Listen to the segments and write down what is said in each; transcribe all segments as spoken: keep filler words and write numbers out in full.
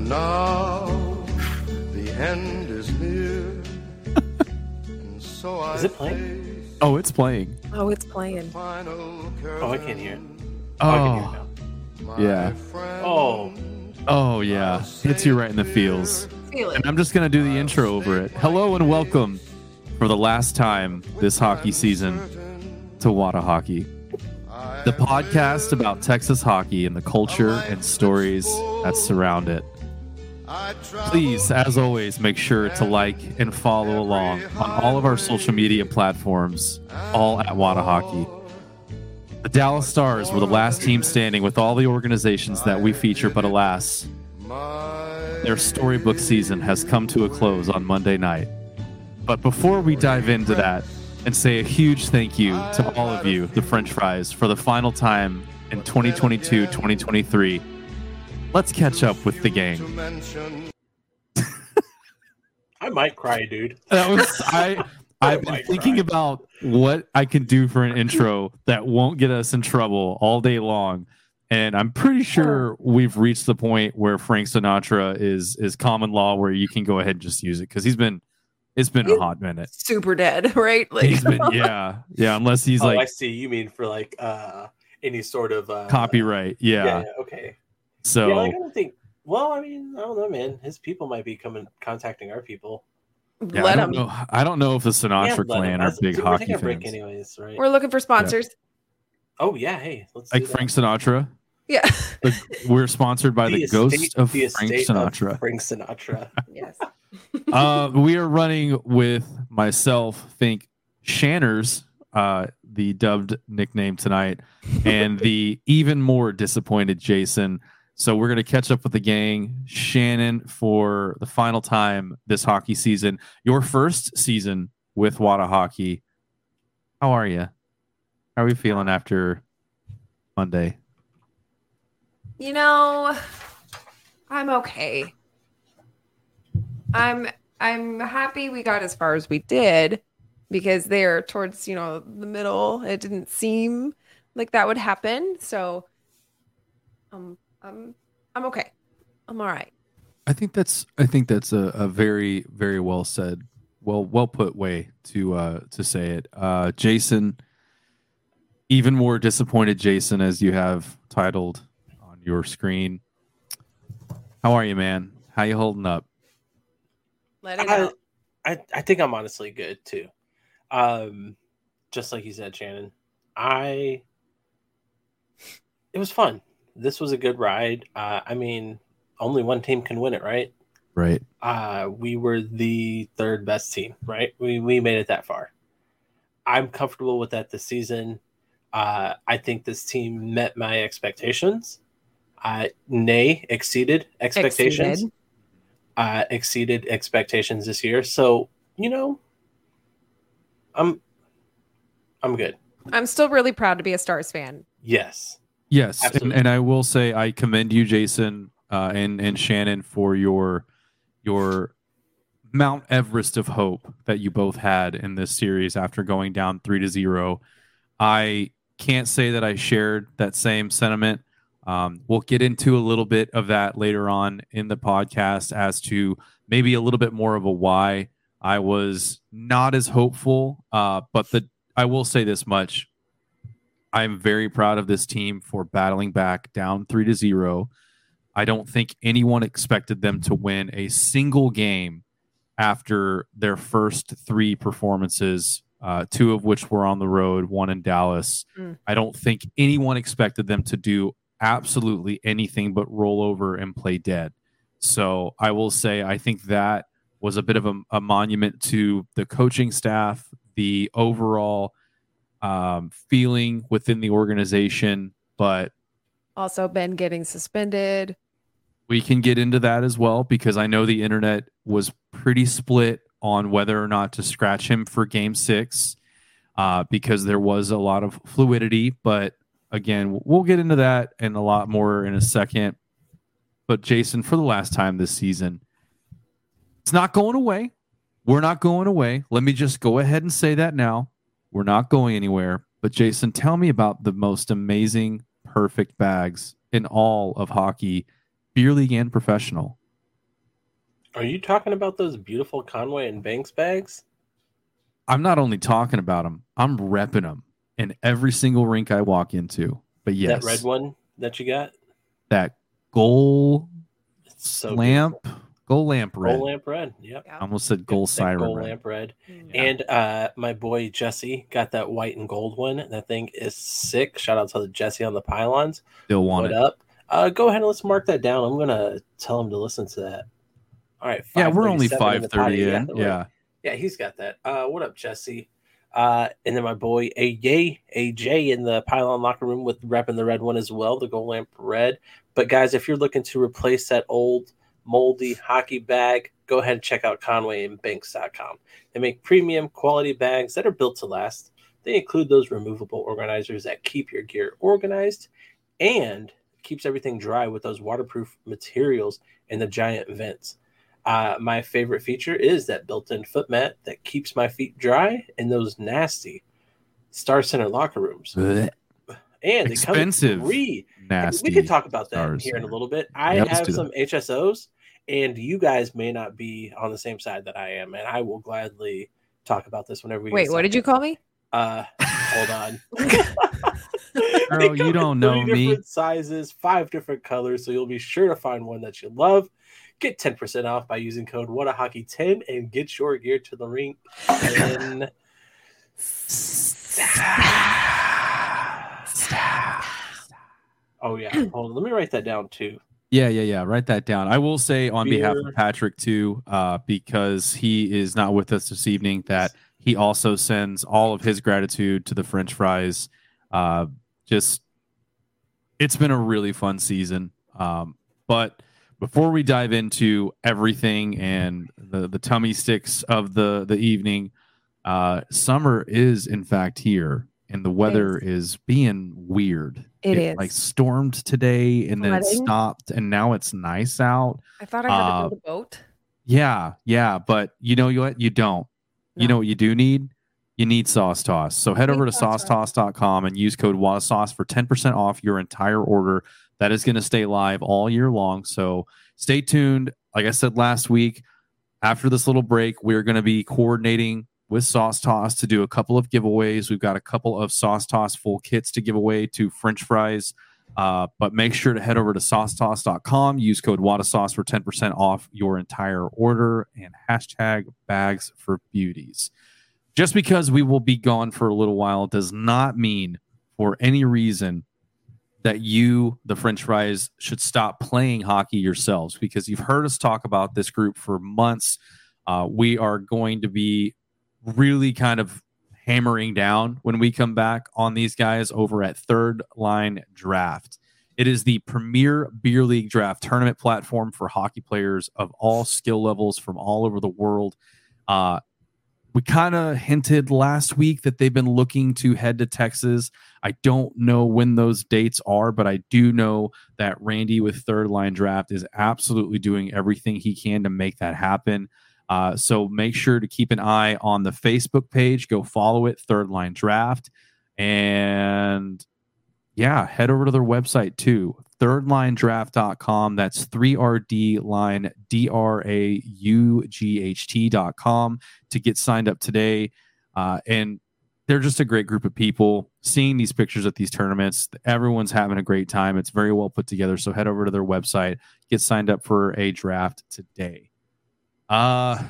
now the end is near. And so I Is it playing? Oh, it's playing. Oh, it's playing. Oh, I can't hear it. Oh, Oh, I can hear it now. yeah. Oh, Oh, yeah. Hits you right in the feels. Feel it. And I'm just going to do the intro over it. Hello and welcome for the last time this hockey season to Wada Hockey, the podcast about Texas hockey and the culture and stories that surround it. Please, as always, make sure to like and follow along on all of our social media platforms, all at Wada Hockey. The Dallas Stars were the last team standing with all the organizations that we feature, but alas, their storybook season has come to a close on Monday night. But before we dive into that and say a huge thank you to all of you, the French Fries, for the final time in twenty twenty-two twenty twenty-three, let's catch up with the gang. I might cry, dude. That was I. I've been thinking about what I can do for an intro that won't get us in trouble all day long, and I'm pretty sure we've reached the point where Frank Sinatra is is common law, where you can go ahead and just use it because he's been it's been a hot minute. Super dead, right? Like, He's been yeah yeah unless he's oh, like I see. You mean for like uh any sort of uh, copyright yeah. yeah, yeah okay. So yeah, like, I don't think. Well, I mean, I don't know, man. His people might be coming contacting our people. yeah, let I don't them. know. I don't know if the Sinatra Yeah, let clan him. are That's- big we're hockey taking a break fans, anyways, right? We're looking for sponsors. Oh yeah, hey, let's like do that. Frank Sinatra. Yeah. The- we're sponsored by the, estate- ghost of the Frank estate of Sinatra. Frank Sinatra. Yes. uh, we are running with myself, think Shanners, uh, the dubbed nickname tonight, and the even more disappointed Jason. So we're going to catch up with the gang. Shannon, for the final time this hockey season, your first season with Wada Hockey. How are you? How are we feeling after Monday? You know, I'm okay. I'm I'm happy we got as far as we did because there towards, you know, the middle, it didn't seem like that would happen. So um I'm I'm okay. I'm all right. I think that's I think that's a, a very very well said, well well put way to uh, to say it. Uh, Jason, even more disappointed Jason, as you have titled on your screen. How are you, man? How you holding up? Let it I, out. I I think I'm honestly good too. Um, just like you said, Shannon. I it was fun. This was a good ride. Uh, I mean, only one team can win it, right? Right. Uh, we were the third best team, right? We we made it that far. I'm comfortable with that this season. Uh, I think this team met my expectations. Uh, nay, exceeded expectations. Exceeded. Uh, exceeded expectations this year. So, you know, I'm I'm good. I'm still really proud to be a Stars fan. Yes. Yes, and, Absolutely. and I will say I commend you, Jason, uh, and and Shannon, for your your Mount Everest of hope that you both had in this series after going down three to zero. I can't say that I shared that same sentiment. Um, we'll get into a little bit of that later on in the podcast as to maybe a little bit more of a why I was not as hopeful. Uh, but the I will say this much. I'm very proud of this team for battling back down three to zero. I don't think anyone expected them to win a single game after their first three performances, uh, two of which were on the road, one in Dallas. Mm. I don't think anyone expected them to do absolutely anything but roll over and play dead. So I will say I think that was a bit of a, a monument to the coaching staff, the overall um, feeling within the organization, but Also, Ben getting suspended. we can get into that as well because I know the internet was pretty split on whether or not to scratch him for game six uh, because there was a lot of fluidity. But again, we'll get into that and a lot more in a second. But Jason, for the last time this season, it's not going away. We're not going away. Let me just go ahead and say that now. We're not going anywhere. But Jason, tell me about the most amazing, perfect bags in all of hockey, beer league and professional. Are you talking about those beautiful Conway and Banks bags? I'm not only talking about them, I'm repping them in every single rink I walk into. But yes, that red one that you got, that gold so lamp, beautiful. gold lamp red. Gold lamp red. Yep. I almost said gold That siren gold red. lamp red. Yeah. And uh, my boy Jesse got that white and gold one. That thing is sick. Shout out to Jesse on the pylons. Still want what it. up? Uh, go ahead and let's mark that down. I'm gonna tell him to listen to that. All right. Yeah, we're only five five thirty in. Yeah, Yeah. yeah, he's got that. Uh, what up, Jesse? Uh, and then my boy A J, A J in the pylon locker room with repping the red one as well, the gold lamp red. But guys, if you're looking to replace that old moldy hockey bag, go ahead and check out Conway and Banks dot com. They make premium quality bags that are built to last. They include those removable organizers that keep your gear organized and keeps everything dry with those waterproof materials and the giant vents. Uh, my favorite feature is that built-in foot mat that keeps my feet dry in those nasty Star Center locker rooms. Blech. And they Expensive. come with free. Nasty. We could talk about that Stars here in a Center. little bit. I Yeah, let's have do some that. H S Os, and you guys may not be on the same side that I am, and I will gladly talk about this whenever we Wait, get what did you call me? Uh, hold on. Girl, They you come don't in know three me. different sizes, five different colors, so you'll be sure to find one that you love. Get ten percent off by using code WHATAHOCKEY ten and get your gear to the rink in Oh yeah, hold on. Let me write that down too. Yeah, yeah, yeah. Write that down. I will say on behalf Beer. of Patrick too, uh, because he is not with us this evening, that he also sends all of his gratitude to the French fries. Uh, just, it's been a really fun season. Um, but before we dive into everything and the the tummy sticks of the the evening, uh, summer is in fact here, and the weather is being weird. It is. Like stormed today, and then it Flooding. stopped, and now it's nice out. I thought I had Uh, to build a boat. Yeah, yeah, but you know what? You don't. You No. know what you do need? You need Sauce Toss. So head Need over to Sauce sauce toss dot com and use code WATASAUCE for ten percent off your entire order. That is going to stay live all year long. So stay tuned. Like I said last week, after this little break, we're going to be coordinating with Sauce Toss to do a couple of giveaways. We've got a couple of Sauce Toss full kits to give away to French fries. Uh, but make sure to head over to sauce toss dot com, use code WATASAUCE for ten percent off your entire order, and hashtag bags for beauties. Just because we will be gone for a little while does not mean for any reason that you, the French fries, should stop playing hockey yourselves, because you've heard us talk about this group for months. Uh, we are going to be really kind of hammering down when we come back on these guys over at Third Line Draft. It is the premier beer league draft tournament platform for hockey players of all skill levels from all over the world. Uh, we kind of hinted last week that they've been looking to head to Texas. I don't know when those dates are, but I do know that Randy with Third Line Draft is absolutely doing everything he can to make that happen. Uh, so make sure to keep an eye on the Facebook page. Go follow it, Third Line Draft. And yeah, head over to their website too, third line draft dot com. That's three R D line D R A U G H T dot com to get signed up today. Uh, and they're just a great group of people. Seeing these pictures at these tournaments, everyone's having a great time. It's very well put together. So head over to their website, get signed up for a draft today. Uh,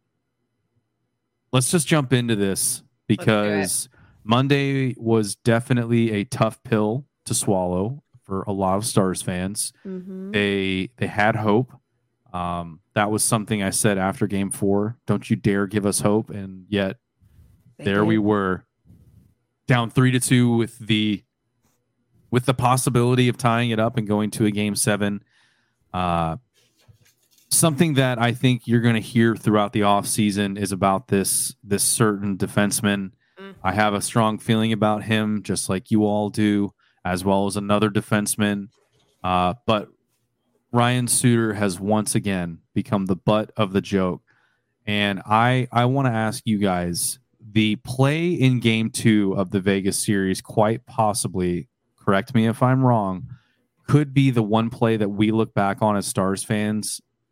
let's just jump into this, because Monday was definitely a tough pill to swallow for a lot of Stars fans. Mm-hmm. They they had hope. Um, that was something I said after game four. Don't you dare give us hope. And yet They there did. we were, down three to two with the with the possibility of tying it up and going to a game seven. Uh, something that I think you're going to hear throughout the offseason is about this this certain defenseman. Mm. I have a strong feeling about him, just like you all do, as well as another defenseman. Uh, but Ryan Suter has once again become the butt of the joke. And I I want to ask you guys, the play in game two of the Vegas series, quite possibly, correct me if I'm wrong, could be the one play that we look back on as Stars fans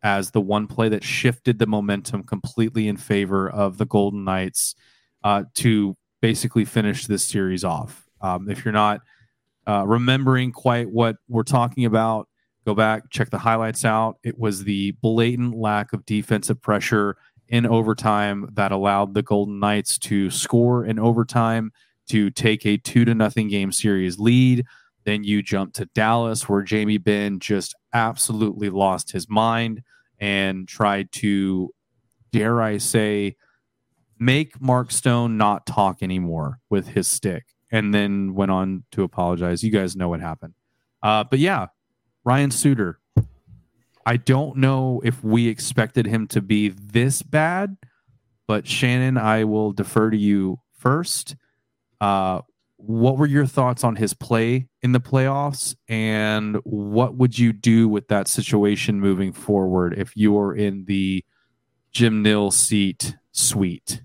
as the one play that shifted the momentum completely in favor of the Golden Knights uh, to basically finish this series off. Um, if you're not uh, remembering quite what we're talking about, go back, check the highlights out. It was the blatant lack of defensive pressure in overtime that allowed the Golden Knights to score in overtime to take a two to nothing game series lead. Then you jump to Dallas, where Jamie Benn just absolutely lost his mind and tried to, dare I say, make Mark Stone not talk anymore with his stick, and then went on to apologize. You guys know what happened. Uh, but yeah, Ryan Suter, I don't know if we expected him to be this bad, but Shannon, I will defer to you first. Uh, what were your thoughts on his play in the playoffs, and what would you do with that situation moving forward if you were in the Jim Nill seat suite?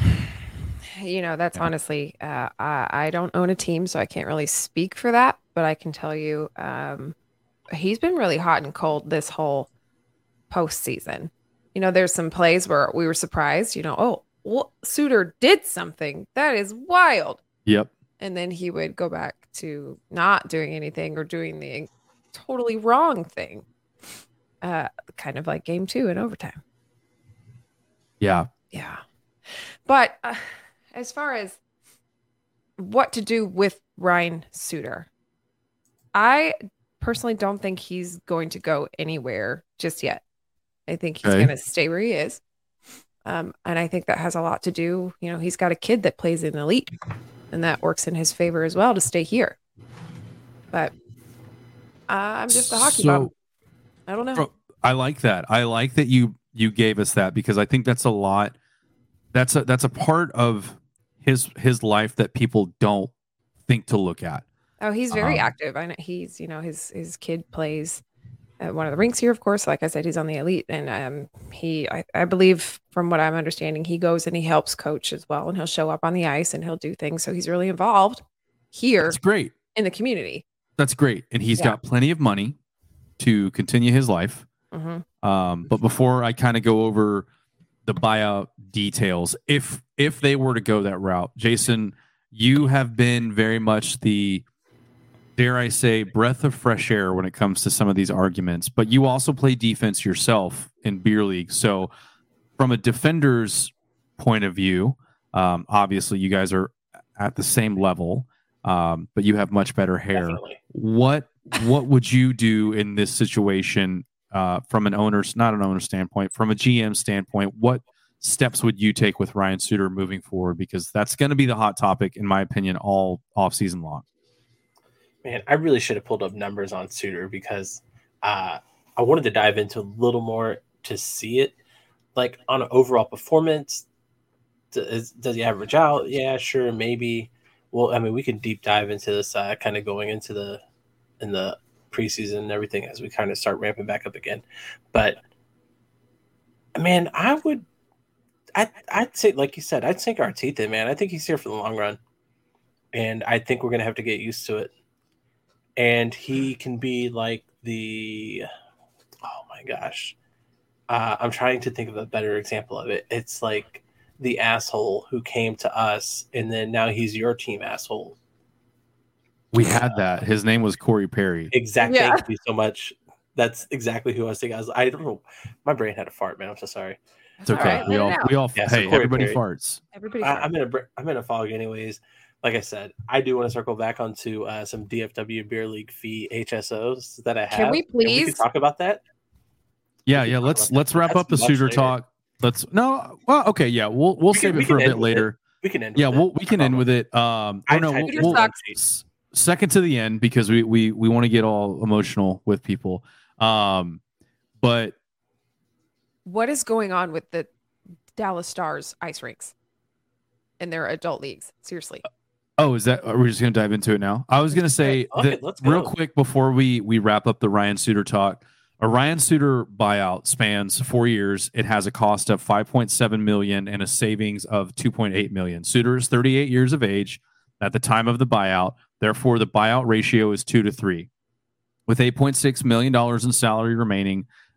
You know, that's Yeah. honestly, uh, I, I don't own a team, so I can't really speak for that, but I can tell you um, he's been really hot and cold this whole postseason. You know, there's some plays where we were surprised, you know, oh, well, Suter did something. That is wild. Yep. And then he would go back to not doing anything or doing the totally wrong thing. Uh, kind of like game two in overtime. Yeah. Yeah. But uh, as far as what to do with Ryan Suter, I personally don't think he's going to go anywhere just yet. I think he's Okay. going to stay where he is. Um, and I think that has a lot to do, you know, he's got a kid that plays in elite, and that works in his favor as well to stay here. But uh, I'm just a hockey So- mom. I don't know. Bro, I like that. I like that you you gave us that, because I think that's a lot. That's a that's a part of his his life that people don't think to look at. Oh, he's very Um, active. I know he's, you know, his his kid plays at one of the rinks here, of course. Like I said, he's on the elite, and um, he, I, I believe, from what I'm understanding, he goes and he helps coach as well, and he'll show up on the ice and he'll do things. So he's really involved here That's great. in the community. That's great, and he's Yeah. got plenty of money to continue his life. hmm Um, but before I kind of go over the buyout details, if if they were to go that route, Jason, you have been very much the, dare I say, breath of fresh air when it comes to some of these arguments. But you also play defense yourself in beer league, so from a defender's point of view, um, obviously you guys are at the same level, um, but you have much better hair. Definitely. What what would you do in this situation? Uh, from an owner's, not an owner standpoint, from a G M standpoint, what steps would you take with Ryan Suter moving forward? Because that's going to be the hot topic, in my opinion, all off season long. Man, I really should have pulled up numbers on Suter, because uh, I wanted to dive into a little more to see it. Like, on an overall performance, does, does he average out? Yeah, sure, maybe. Well, I mean, we can deep dive into this uh, kind of going into the in the preseason and everything as we kind of start ramping back up again. But man, I would, I, I'd say, like you said, I'd sink our teeth in, man. I think he's here for the long run, and I think we're gonna have to get used to it. And he can be like the, oh my gosh, uh, I'm trying to think of a better example of it. It's like the asshole who came to us, and then now he's your team asshole. We had that. His name was Corey Perry. Exactly. Yeah. Thank you so much. That's exactly who I was thinking. I was, I don't know. My brain had a fart, man. I'm so sorry. It's okay. All right, we let all it out. we all Yeah, so hey, Corey everybody Perry. farts. Everybody. I, I'm in a br- I'm in a fog, anyways. Like I said, I do want to circle back onto uh, some D F W Beer League fee H S Os that I have. Can we And we please? can talk about that. Yeah, can yeah. talk Let's about let's that. wrap That's up the much Suter later. talk. Let's no. Well, okay. Yeah, we'll we'll We save can- it we for a can bit end with later. We can end. Yeah, with we'll, it. we can No end problem. with it. Um, I oh no, typed we'll, it we'll- down. s- second to the end, because we we we want to get all emotional with people. Um, but What is going on with the Dallas Stars ice rinks in their adult leagues? Seriously. oh, is that? Are we just gonna dive into it now? I was gonna say Fuck that it, let's real go. quick before we we wrap up the Ryan Suter talk. A Ryan Suter buyout spans four years. It has a cost of five point seven million and a savings of two point eight million. Suter is thirty-eight years of age at the time of the buyout. Therefore, the buyout ratio is two to three. With eight point six million dollars in salary remaining,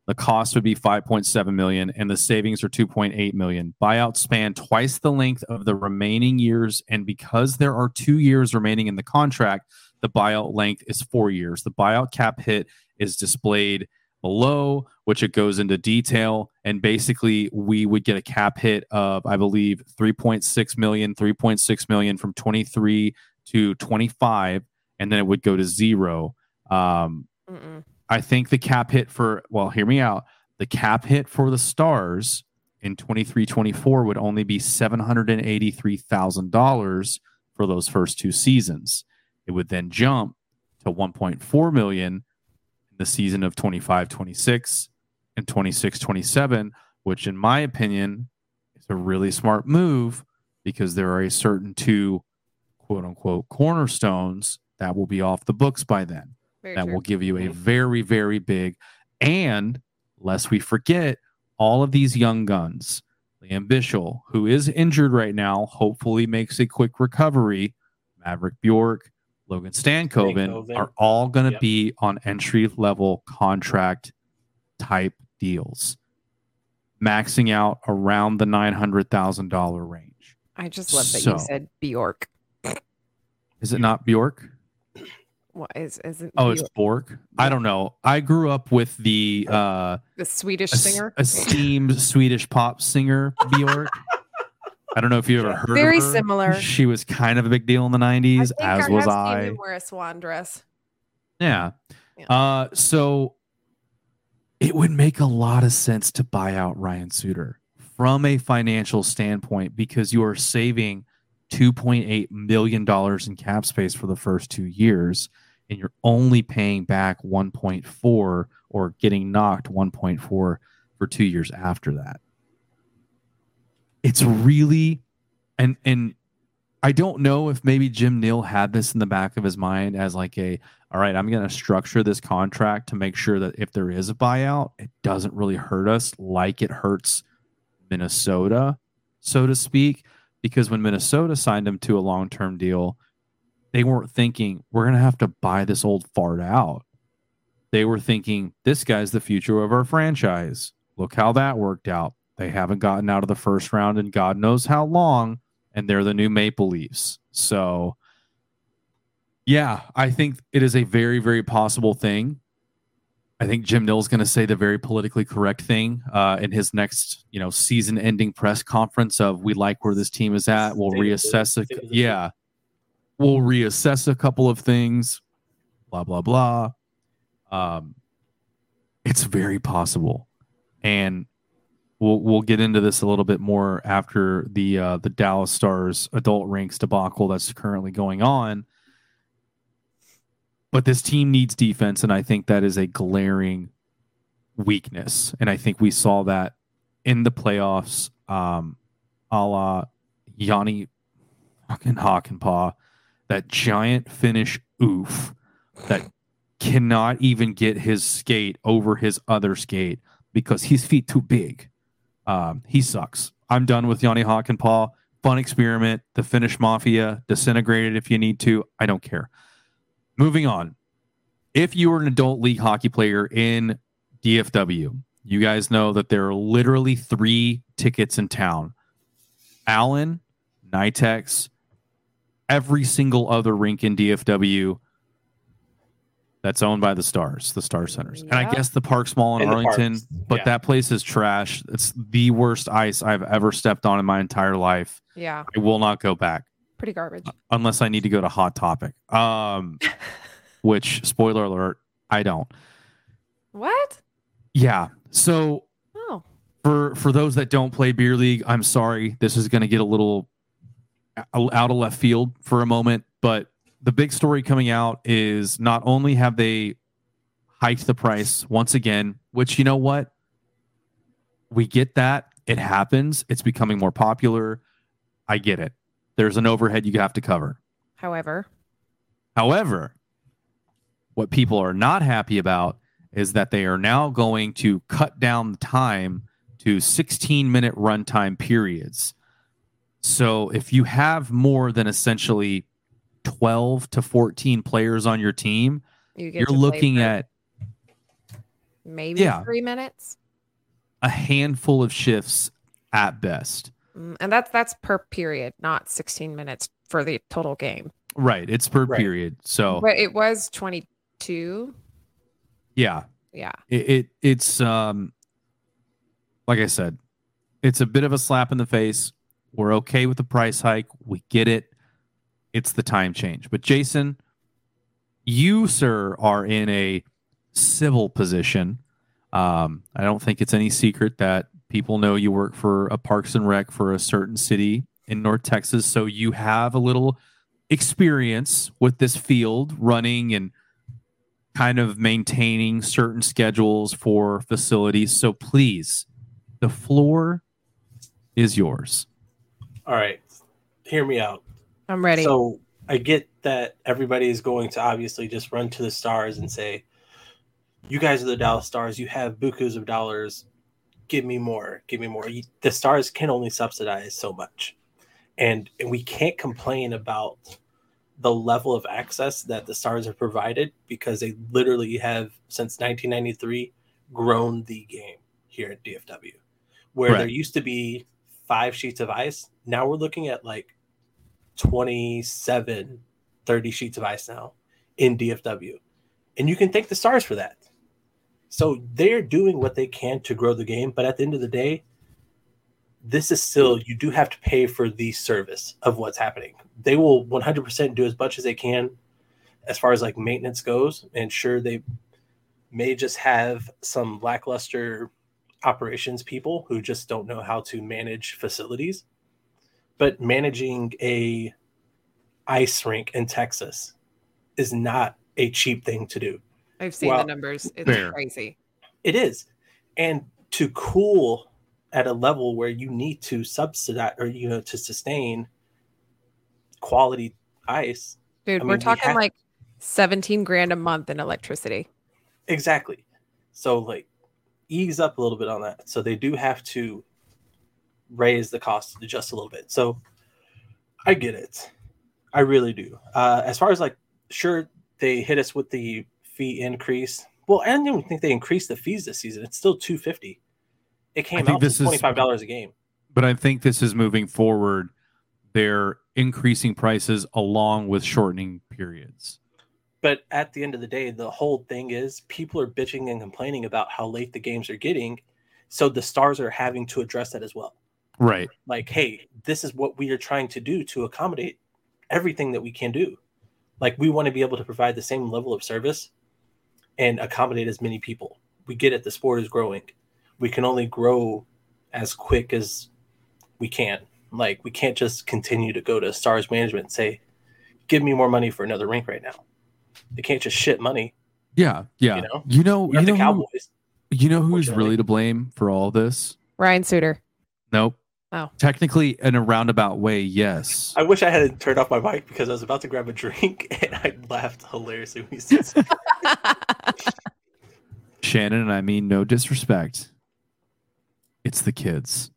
The cost would be five point seven million dollars and the savings are two point eight million dollars. Buyouts span twice the length of the remaining years, and because there are two years remaining in the contract, the buyout length is four years. The buyout cap hit is displayed below, which it goes into detail, and basically we would get a cap hit of, I believe, three point six million dollars, three point six million dollars from twenty-three to twenty-five, and then it would go to zero. Um, Mm-mm. I think the cap hit for, well, hear me out. The cap hit for the Stars in twenty-three twenty-four would only be seven hundred eighty-three thousand dollars for those first two seasons. It would then jump to one point four million dollars in the season of twenty-five twenty-six and twenty-six twenty-seven, which in my opinion is a really smart move because there are a certain two quote unquote cornerstones that will be off the books by then. Very That true. will give you a very, very big, and lest we forget, all of these young guns. Liam Bichel, who is injured right now, hopefully makes a quick recovery. Maverick Bjork, Logan Stankoven, Stankoven. are all going to Yep. be on entry-level contract type deals, maxing out around the nine hundred thousand dollars range. I just love that So- you said Bjork. Is it not Bjork? What is isn't Oh, it's Bjork Bork. I don't know. I grew up with the uh, the Swedish es- singer? esteemed Swedish pop singer Bjork. I don't know if you ever heard Very of her. similar. She was kind of a big deal in the nineties, I as think was I. Have I. seen him wear a swan dress. Yeah. Yeah. Uh, so it would make a lot of sense to buy out Ryan Suter from a financial standpoint because you are saving two point eight million dollars in cap space for the first two years, and you're only paying back one point four or getting knocked one point four for two years after that. It's really, and and I don't know if maybe Jim Neal had this in the back of his mind as like a, all right, I'm going to structure this contract to make sure that if there is a buyout, it doesn't really hurt us like it hurts Minnesota, so to speak. Because when Minnesota signed him to a long-term deal, they weren't thinking, we're going to have to buy this old fart out. They were thinking, this guy's the future of our franchise. Look how that worked out. They haven't gotten out of the first round in God knows how long, and they're the new Maple Leafs. So, yeah, I think it is a very, very possible thing. I think Jim Neal's going to say the very politically correct thing uh, in his next, you know, season-ending press conference of, we like where this team is at. We'll State of the- reassess it. state of the Yeah. We'll reassess a couple of things, blah, blah, blah. Um, it's very possible. And we'll we'll get into this a little bit more after the uh, the Dallas Stars adult ranks debacle that's currently going on. But this team needs defense, and I think that is a glaring weakness. And I think we saw that in the playoffs, um, a la Yanni fucking Hakanpää, that giant Finnish oof that cannot even get his skate over his other skate because his feet too big. Um, he sucks. I'm done with Yanni Hakanpää. Fun experiment. The Finnish Mafia, disintegrated if you need to. I don't care. Moving on. If you were an adult league hockey player in D F W, you guys know that there are literally three tickets in town. Allen, Nitex, every single other rink in D F W that's owned by the Stars, the Star Centers. And I Yeah. guess the Parks Mall in And the Arlington, Parks, but yeah. that place is trash. It's the worst ice I've ever stepped on in my entire life. Yeah, I will not go back pretty garbage. unless I need to go to Hot Topic. Um, which, spoiler alert, I don't. What? Yeah. So Oh, for for those that don't play beer league, I'm sorry. This is going to get a little o- out of left field for a moment, but the big story coming out is not only have they hiked the price once again, which, you know what? We get that. It happens. It's becoming more popular. I get it. There's an overhead you have to cover. however, However, what people are not happy about is that they are now going to cut down the time to sixteen minute runtime periods. So if you have more than essentially twelve to fourteen players on your team, you get you're to play looking for- at maybe Yeah. three minutes. A handful of shifts at best. Mm, and that's that's per period, not sixteen minutes for the total game. Right. It's per Right. period. So But it was twenty-two. yeah, Yeah. it, it it's um like I said, it's a bit of a slap in the face. We're okay with the price hike. We get it. It's the time change. But Jason, you, sir, are in a civil position. Um, I don't think it's any secret that people know you work for a Parks and Rec for a certain city in North Texas. So you have a little experience with this field running and kind of maintaining certain schedules for facilities. So please, the floor is yours. All right, hear me out. I'm ready. So I get that everybody is going to obviously just run to the Stars and say, you guys are the Dallas Stars. You have bukus of dollars. Give me more. Give me more. You, the Stars can only subsidize so much. And, and we can't complain about the level of access that the Stars have provided because they literally have, since nineteen ninety-three, grown the game here at D F W. Where Right. there used to be five sheets of ice, now we're looking at like twenty-seven, thirty sheets of ice now in D F W. And you can thank the Stars for that. So they're doing what they can to grow the game. But at the end of the day, this is still, you do have to pay for the service of what's happening. They will one hundred percent do as much as they can as far as like maintenance goes. And sure, they may just have some lackluster operations people who just don't know how to manage facilities. But managing a ice rink in Texas is not a cheap thing to do. I've seen well, the numbers. It's fair. crazy. It is. And to cool at a level where you need to subsidize or, you know, to sustain quality ice. Dude, I we're mean, we talking have- like seventeen grand a month in electricity. Exactly. So like ease up a little bit on that. So they do have to raise the cost just a little bit. So I get it. I really do. Uh, as far as like, sure, they hit us with the fee increase. Well, I don't even think they increased the fees this season. It's still two hundred fifty dollars. It I came think out this to is- twenty-five dollars a game. But I think this is moving forward. They're increasing prices along with shortening periods. But at the end of the day, the whole thing is people are bitching and complaining about how late the games are getting. So the Stars are having to address that as well. Right. Like, hey, this is what we are trying to do to accommodate everything that we can do. Like, we want to be able to provide the same level of service and accommodate as many people. We get it. The sport is growing. We can only grow as quick as we can. Like, we can't just continue to go to Stars management and say, give me more money for another rink right now. They can't just shit money. Yeah. Yeah. You know? You know, We're you the know, who, Cowboys. you know who's Unfortunately. really to blame for all this? Ryan Suter. Nope. Oh. Technically, in a roundabout way, yes. I wish I had turned off my mic because I was about to grab a drink and I laughed hilariously when he said that. Shannon, and I mean no disrespect. It's the kids.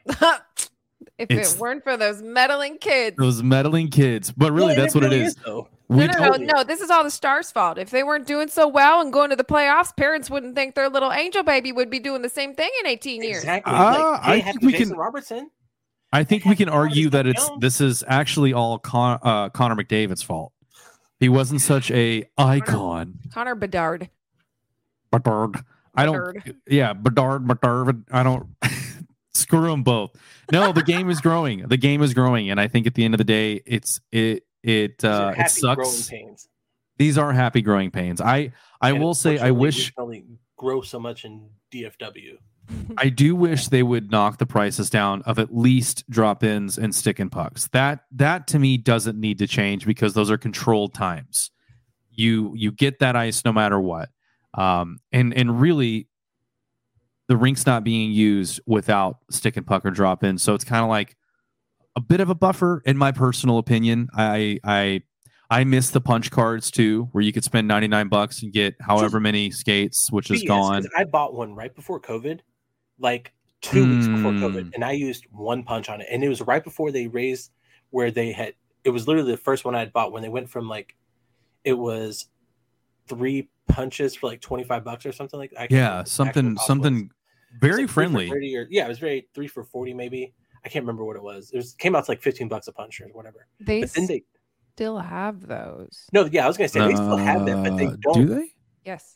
If It's- it weren't for those meddling kids. Those meddling kids. But really, Well, that's what it really is. though. We no, no, told- no, no. This is all the Stars' fault. If they weren't doing so well and going to the playoffs, parents wouldn't think their little angel baby would be doing the same thing in eighteen years. Exactly. Ah, like, I they think have we Jason can- Robertson. I think we can They have argue that it's Jones. this is actually all Con, uh, Connor McDavid's fault. He wasn't such a icon. Connor Bedard. Bedard. I don't. Bedard. Yeah, Bedard, Bedard. I don't. Screw them both. No, the game is growing. The game is growing, and I think at the end of the day, it's it it These are uh, it happy growing sucks. pains. These are happy growing pains. I I And will say I unfortunately, wish we can only grow so much in D F W. I do wish they would knock the prices down of at least drop ins and stick and pucks. That that to me doesn't need to change because those are controlled times. You you get that ice no matter what. Um, and and really, the rink's not being used without stick and puck or drop in. So it's kind of like a bit of a buffer, in my personal opinion. I I I miss the punch cards too, where you could spend ninety-nine bucks and get however many skates, which is B S, 'cause gone. I bought one right before COVID, like two weeks before Mm. COVID, and I used one punch on it. And it was right before they raised where they had, it was literally the first one I had bought when they went from like, it was three punches for like twenty-five bucks or something like that. I can't remember Yeah, what the something actual cost something was. It was very like three for friendly. thirty or, yeah, it was very three for forty maybe. I can't remember what it was. It was came out to like fifteen bucks a punch or whatever. They But then they still have those. no, yeah, I was gonna say they still have that, but they Uh, don't. do they? Yes.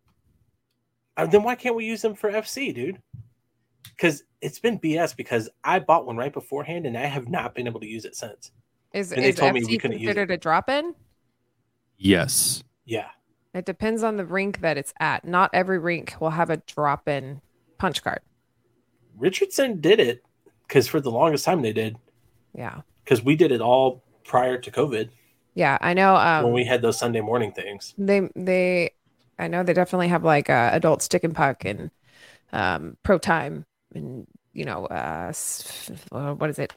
Uh, then why can't we use them for F C, dude? Because it's been B S. Because I bought one right beforehand and I have not been able to use it since. Is, And they is told me F we C couldn't use considered a drop in? Yes. Yeah, It depends on the rink that it's at. Not every rink will have a drop in punch card. Richardson did it because for the longest time they did. Yeah. Because we did it all prior to COVID Yeah. I know. Um, when we had those Sunday morning things. they, they, I know they definitely have like uh, adult stick and puck and um, pro time and, you know, uh, s- uh, what is it?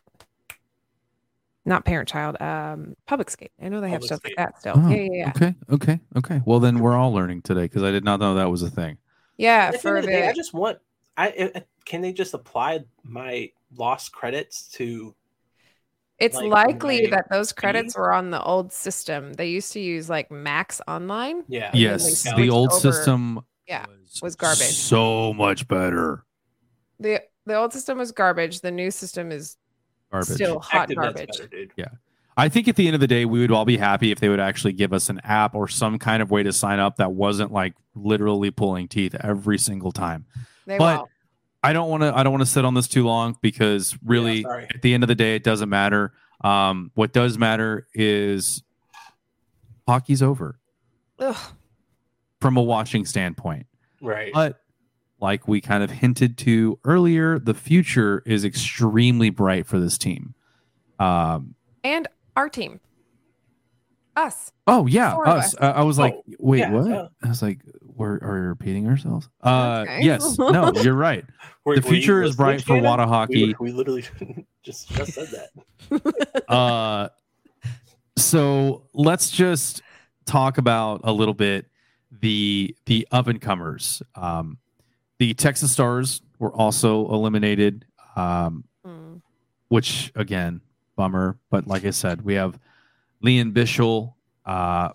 Not parent child, um, public skate. I know they have Public stuff skate. like that still. Oh, yeah, yeah, yeah. Okay. Okay. Okay. Well, then we're all learning today because I did not know that was a thing. Yeah, At the for end of the day, the I just want. I I- can they just apply my lost credits to? it's like, likely my that those credits fee? were on the old system. They used to use like Max Online. Yeah. then Yes, they the switched old over- system Yeah, was, was garbage. So much better. The the old system was garbage. The new system is Garbage. still hot Active Net's garbage. better, dude. I think at the end of the day, we would all be happy if they would actually give us an app or some kind of way to sign up that wasn't like literally pulling teeth every single time. They But won't. I don't want to. I don't want to sit on this too long because really, Yeah, sorry. at the end of the day, it doesn't matter. Um, what does matter is hockey's over Ugh. from a watching standpoint. Right. But like we kind of hinted to earlier, the future is extremely bright for this team. Um, And our team, us. oh yeah, Four of us. us. Uh, I was like, Oh, wait, yeah, what? uh. I was like, we're are we repeating ourselves? Uh, Okay. yes, no, you're right. Were- the were you future is listening, bright for Shannon? Wada We, hockey. we literally just just said that. Uh, so let's just talk about a little bit the the up and comers. Um, the Texas Stars were also eliminated, um, Mm. which again, bummer. But like I said, we have Leon Bischel, uh,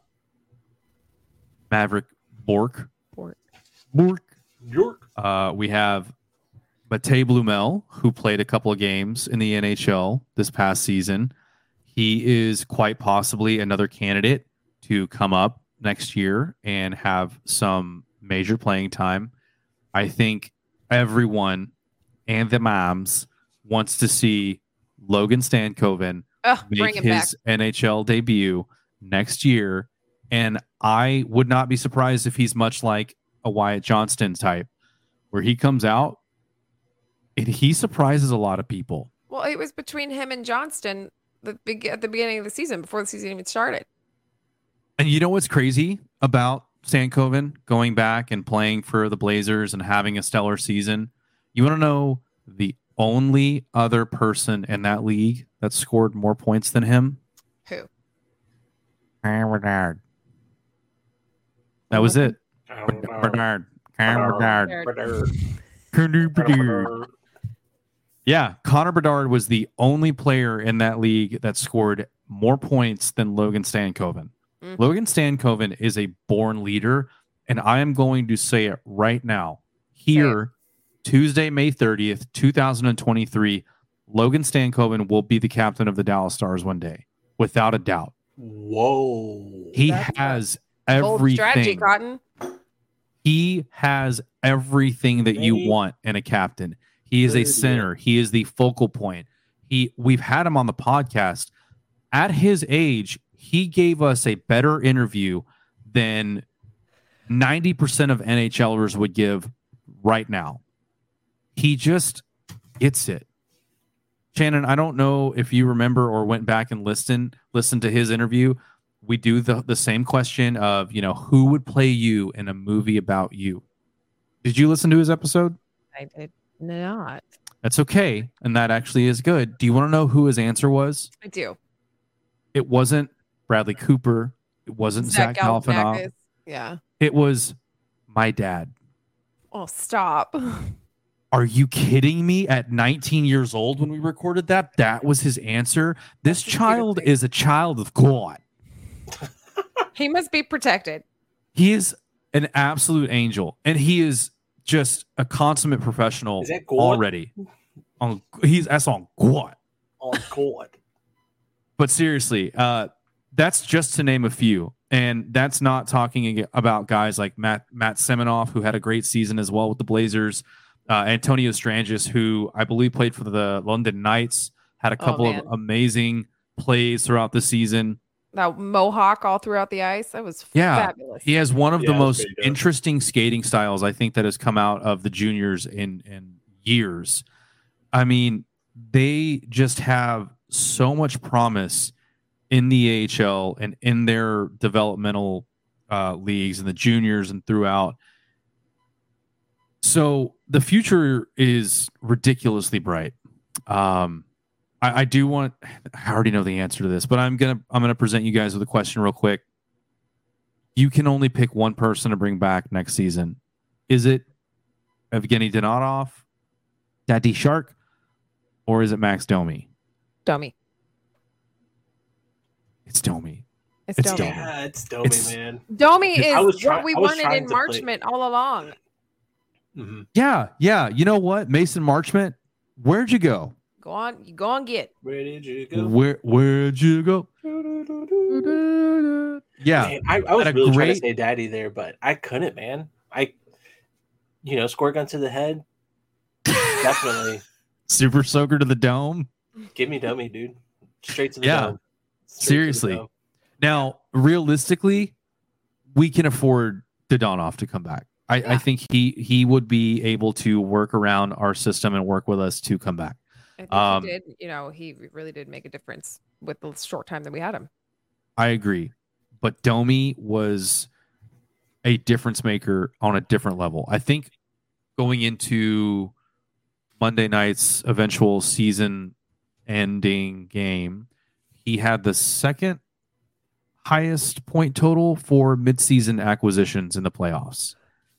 Maverick Bork, Bork. Bork. York. Uh, we have Matej Blumel, who played a couple of games in the N H L this past season. He is quite possibly another candidate to come up next year and have some major playing time. I think everyone and the moms wants to see Logan Stankoven Ugh, bring make him back. his N H L debut next year. And I would not be surprised if he's much like a Wyatt Johnston type, where he comes out and he surprises a lot of people. Well, it was between him and Johnston the big at the beginning of the season before the season even started. And you know what's crazy about Stankoven going back and playing for the Blazers and having a stellar season? You want to know the only other person in that league that scored more points than him? Who? Cam Bernard. That was it. I don't know. Bernard. Cam Bernard. Bernard. Connor Bedard. Yeah, Connor Bedard was the only player in that league that scored more points than Logan Stankoven. Mm. Logan Stankoven is a born leader, and I am going to say it right now. Here, Tuesday, May thirtieth, twenty twenty-three, Logan Stankoven will be the captain of the Dallas Stars one day, without a doubt. Whoa. He That's has Bold strategy, everything. Cotton. He has everything that you Maybe. want in a captain. He is a Good, yeah. center. He is the focal point. He we've had him on the podcast. At his age, he gave us a better interview than ninety percent of NHLers would give right now. He just gets it. Shannon, I don't know if you remember or went back and listened listened to his interview. We do the, the same question of, you know, who would play you in a movie about you? Did you listen to his episode? I did not. That's okay. And that actually is good. Do you want to know who his answer was? I do. It wasn't Bradley Cooper. It wasn't Zach, Galifianakis. Galifianakis. Yeah. It was my dad. Oh, stop. Are you kidding me? At nineteen years old when we recorded that, that was his answer. This That's the child cutest thing. is a child of God. He must be protected. He is an absolute angel, and he is just a consummate professional Is that God? already. On he's that's on God. On God. But seriously, uh, that's just to name a few, and that's not talking about guys like Matt Matt Seminoff, who had a great season as well with the Blazers. Uh, Antonio Strangis, who I believe played for the London Knights, had a couple Oh, of man. amazing plays throughout the season. That mohawk all throughout the ice. That was Yeah, fabulous. he has one of Yeah, the it was most pretty dope. interesting skating styles I think that has come out of the juniors in in years. I mean, they just have so much promise in the A H L and in their developmental uh, leagues and the juniors and throughout. So the future is ridiculously bright. Um, I, I do want. I already know the answer to this, but I'm gonna I'm gonna present you guys with a question real quick. You can only pick one person to bring back next season. Is it Evgeny Donatov, Daddy Shark, or is it Max Domi? Dummy. It's Domi. It's, It's Domi. Domi. Yeah, it's Domi, It's- man. Domi I is was try- what we I was wanted trying in to play- Marchment all along. Mm-hmm. Yeah, yeah. You know what, Mason Marchment, where'd you go? Go on, you go and get. Where did you go? Where where'd you go? Yeah, Man, I, I was Had a really trying great- to say daddy there, but I couldn't, man. I, you know, squirt gun to the head. Definitely. Super Soaker to the dome. Give me dummy, dude. Straight to the Yeah. dome. Straight to the Seriously. dome. Now, realistically, we can afford Dodonov to come back. I, I Yeah. think he he would be able to work around our system and work with us to come back. I think Um, he did. You know, he really did make a difference with the short time that we had him. I agree. But Domi was a difference maker on a different level. I think going into Monday night's eventual season ending game, he had the second highest point total for midseason acquisitions in the playoffs.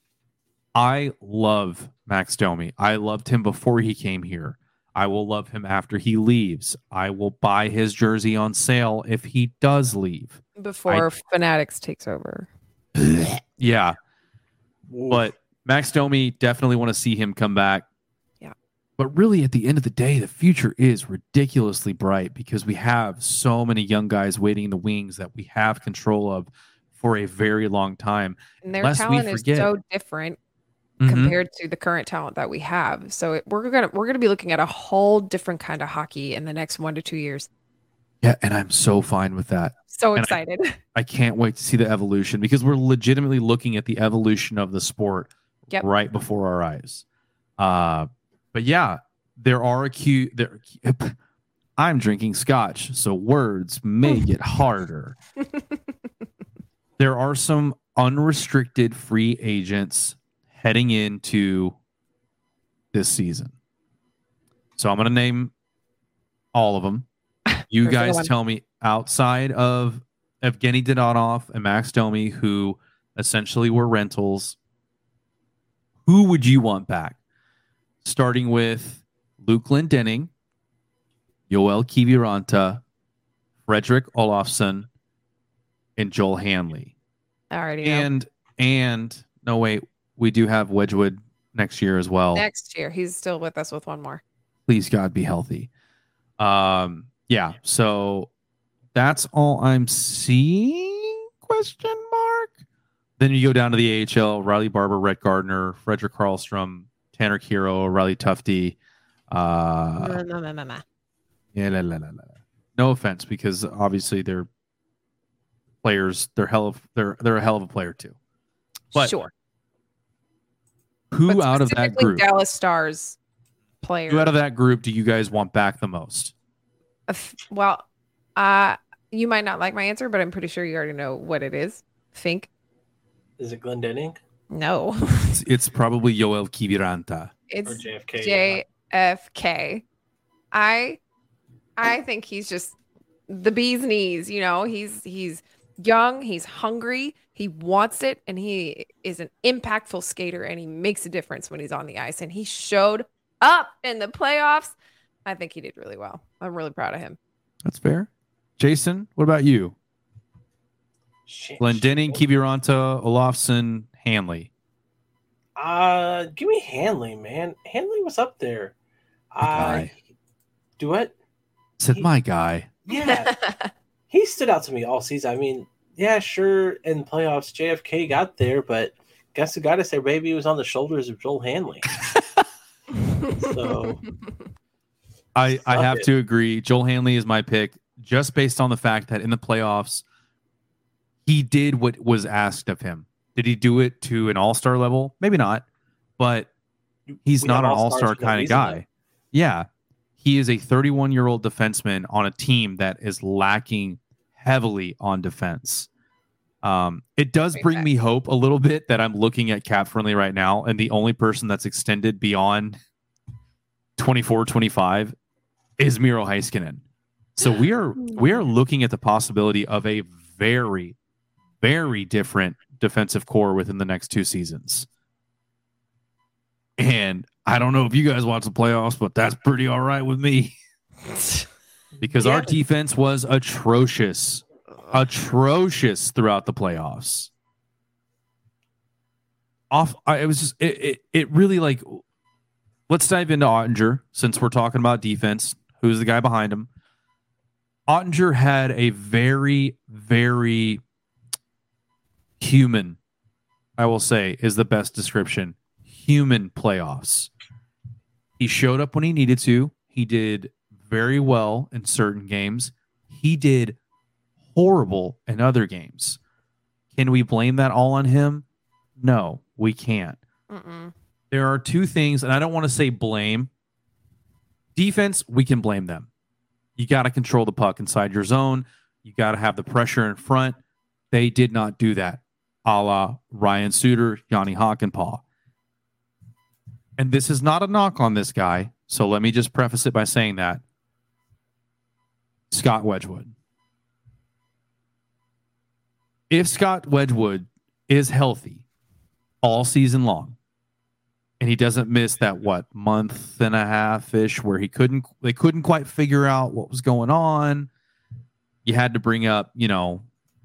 I love Max Domi. I loved him before he came here. I will love him after he leaves. I will buy his jersey on sale if he does leave. Before Fanatics takes over. Yeah, Oof. but Max Domi, definitely want to see him come back. Yeah. But really, at the end of the day, the future is ridiculously bright because we have so many young guys waiting in the wings that we have control of for a very long time. And their Lest we talent is forget- so different Mhm. compared to the current talent that we have. So it, we're gonna we're gonna be looking at a whole different kind of hockey in the next one to two years. Yeah, and I'm so fine with that. So And I- excited. I can't wait to see the evolution because we're legitimately looking at the evolution of the sport Yep. right before our eyes. Uh, but yeah, there are a few. There, I'm drinking scotch, so words may get harder. There are some unrestricted free agents heading into this season. So I'm going to name all of them. You Every guys one. tell me outside of Evgeny Dodonov and Max Domi, who essentially were rentals, who would you want back? Starting with Luke Glendening, Yoel Kiviranta, Frederick Olofsson, and Joel Hanley. I already know. And and no wait, we do have Wedgwood next year as well. Next year, he's still with us with one more. Please God be healthy. Um, yeah, so that's all I'm seeing, question mark. Then you go down to the A H L, Riley Barber, Rhett Gardner, Frederick Karlstrom, Tanner Kiro, Riley Tufte. Uh, No, no, no, no, no. yeah, la, la, la, la. No offense, because obviously they're players, they're hell of they're they're a hell of a player too. But Sure. who But out of that specifically group? Dallas Stars player. Who out of that group do you guys want back the most? Uh, f- Well, uh, you might not like my answer, but I'm pretty sure you already know what it is. Fink? Is it Glendening No. It's, it's probably Yoel Kiviranta. or It's J F K? J F K. I I think he's just the bee's knees, you know. He's he's young, he's hungry, he wants it, and he is an impactful skater, and he makes a difference when he's on the ice. And he showed up in the playoffs. I think he did really well. I'm really proud of him. That's fair. Jason, what about you? Glendening, Kiviranta, Olafsson, Hanley. Uh, give me Hanley, man. Hanley was up there. Uh, do what? Said he, my guy. Yeah, he stood out to me all season. I mean, yeah, sure, in playoffs, J F K got there, but guess who got us there, baby? It was on the shoulders of Joel Hanley. So, I I have it. to agree. Joel Hanley is my pick, just based on the fact that in the playoffs, he did what was asked of him. Did he do it to an all-star level? Maybe not, but he's we not an all-star kind of guy. Though. Yeah. He is a thirty-one-year-old defenseman on a team that is lacking heavily on defense. Um, it does bring me hope a little bit that I'm looking at Cap Friendly right now, and the only person that's extended beyond twenty-four twenty-five is Miro Heiskanen. So we are we are looking at the possibility of a very, very different defensive core within the next two seasons. And I don't know if you guys watch the playoffs, but that's pretty all right with me. Because yeah. our defense was atrocious. Atrocious throughout the playoffs. Off I, it was just it, it it really like let's dive into Ottinger since we're talking about defense. Who's the guy behind him? Ottinger had a very, very human, I will say, is the best description. Human playoffs. He showed up when he needed to. He did very well in certain games. He did horrible in other games. Can we blame that all on him? No, we can't. Mm-mm. There are two things, and I don't want to say blame. Defense, we can blame them. You got to control the puck inside your zone. You got to have the pressure in front. They did not do that, a la Ryan Suter, Yanni Hakanpää. And this is not a knock on this guy, so let me just preface it by saying that. Scott Wedgwood. If Scott Wedgwood is healthy all season long, and he doesn't miss that, what, month and a half-ish where he couldn't, they couldn't quite figure out what was going on. You had to bring up, you know,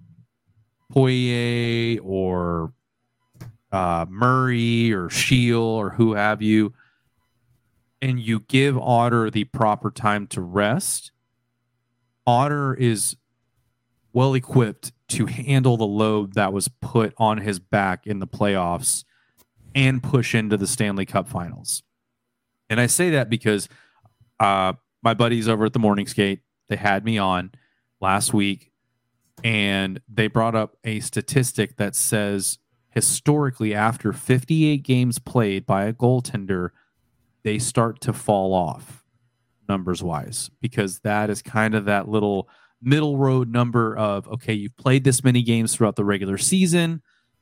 Poirier or uh, Murray or Shield or who have you, and you give Otter the proper time to rest. Otter is well-equipped to handle the load that was put on his back in the playoffs and push into the Stanley Cup Finals. And I say that because uh, my buddies over at the Morning Skate, they had me on last week, and they brought up a statistic that says historically after fifty-eight games played by a goaltender, they start to fall off numbers-wise, because that is kind of that little middle road number of, okay, you've played this many games throughout the regular season,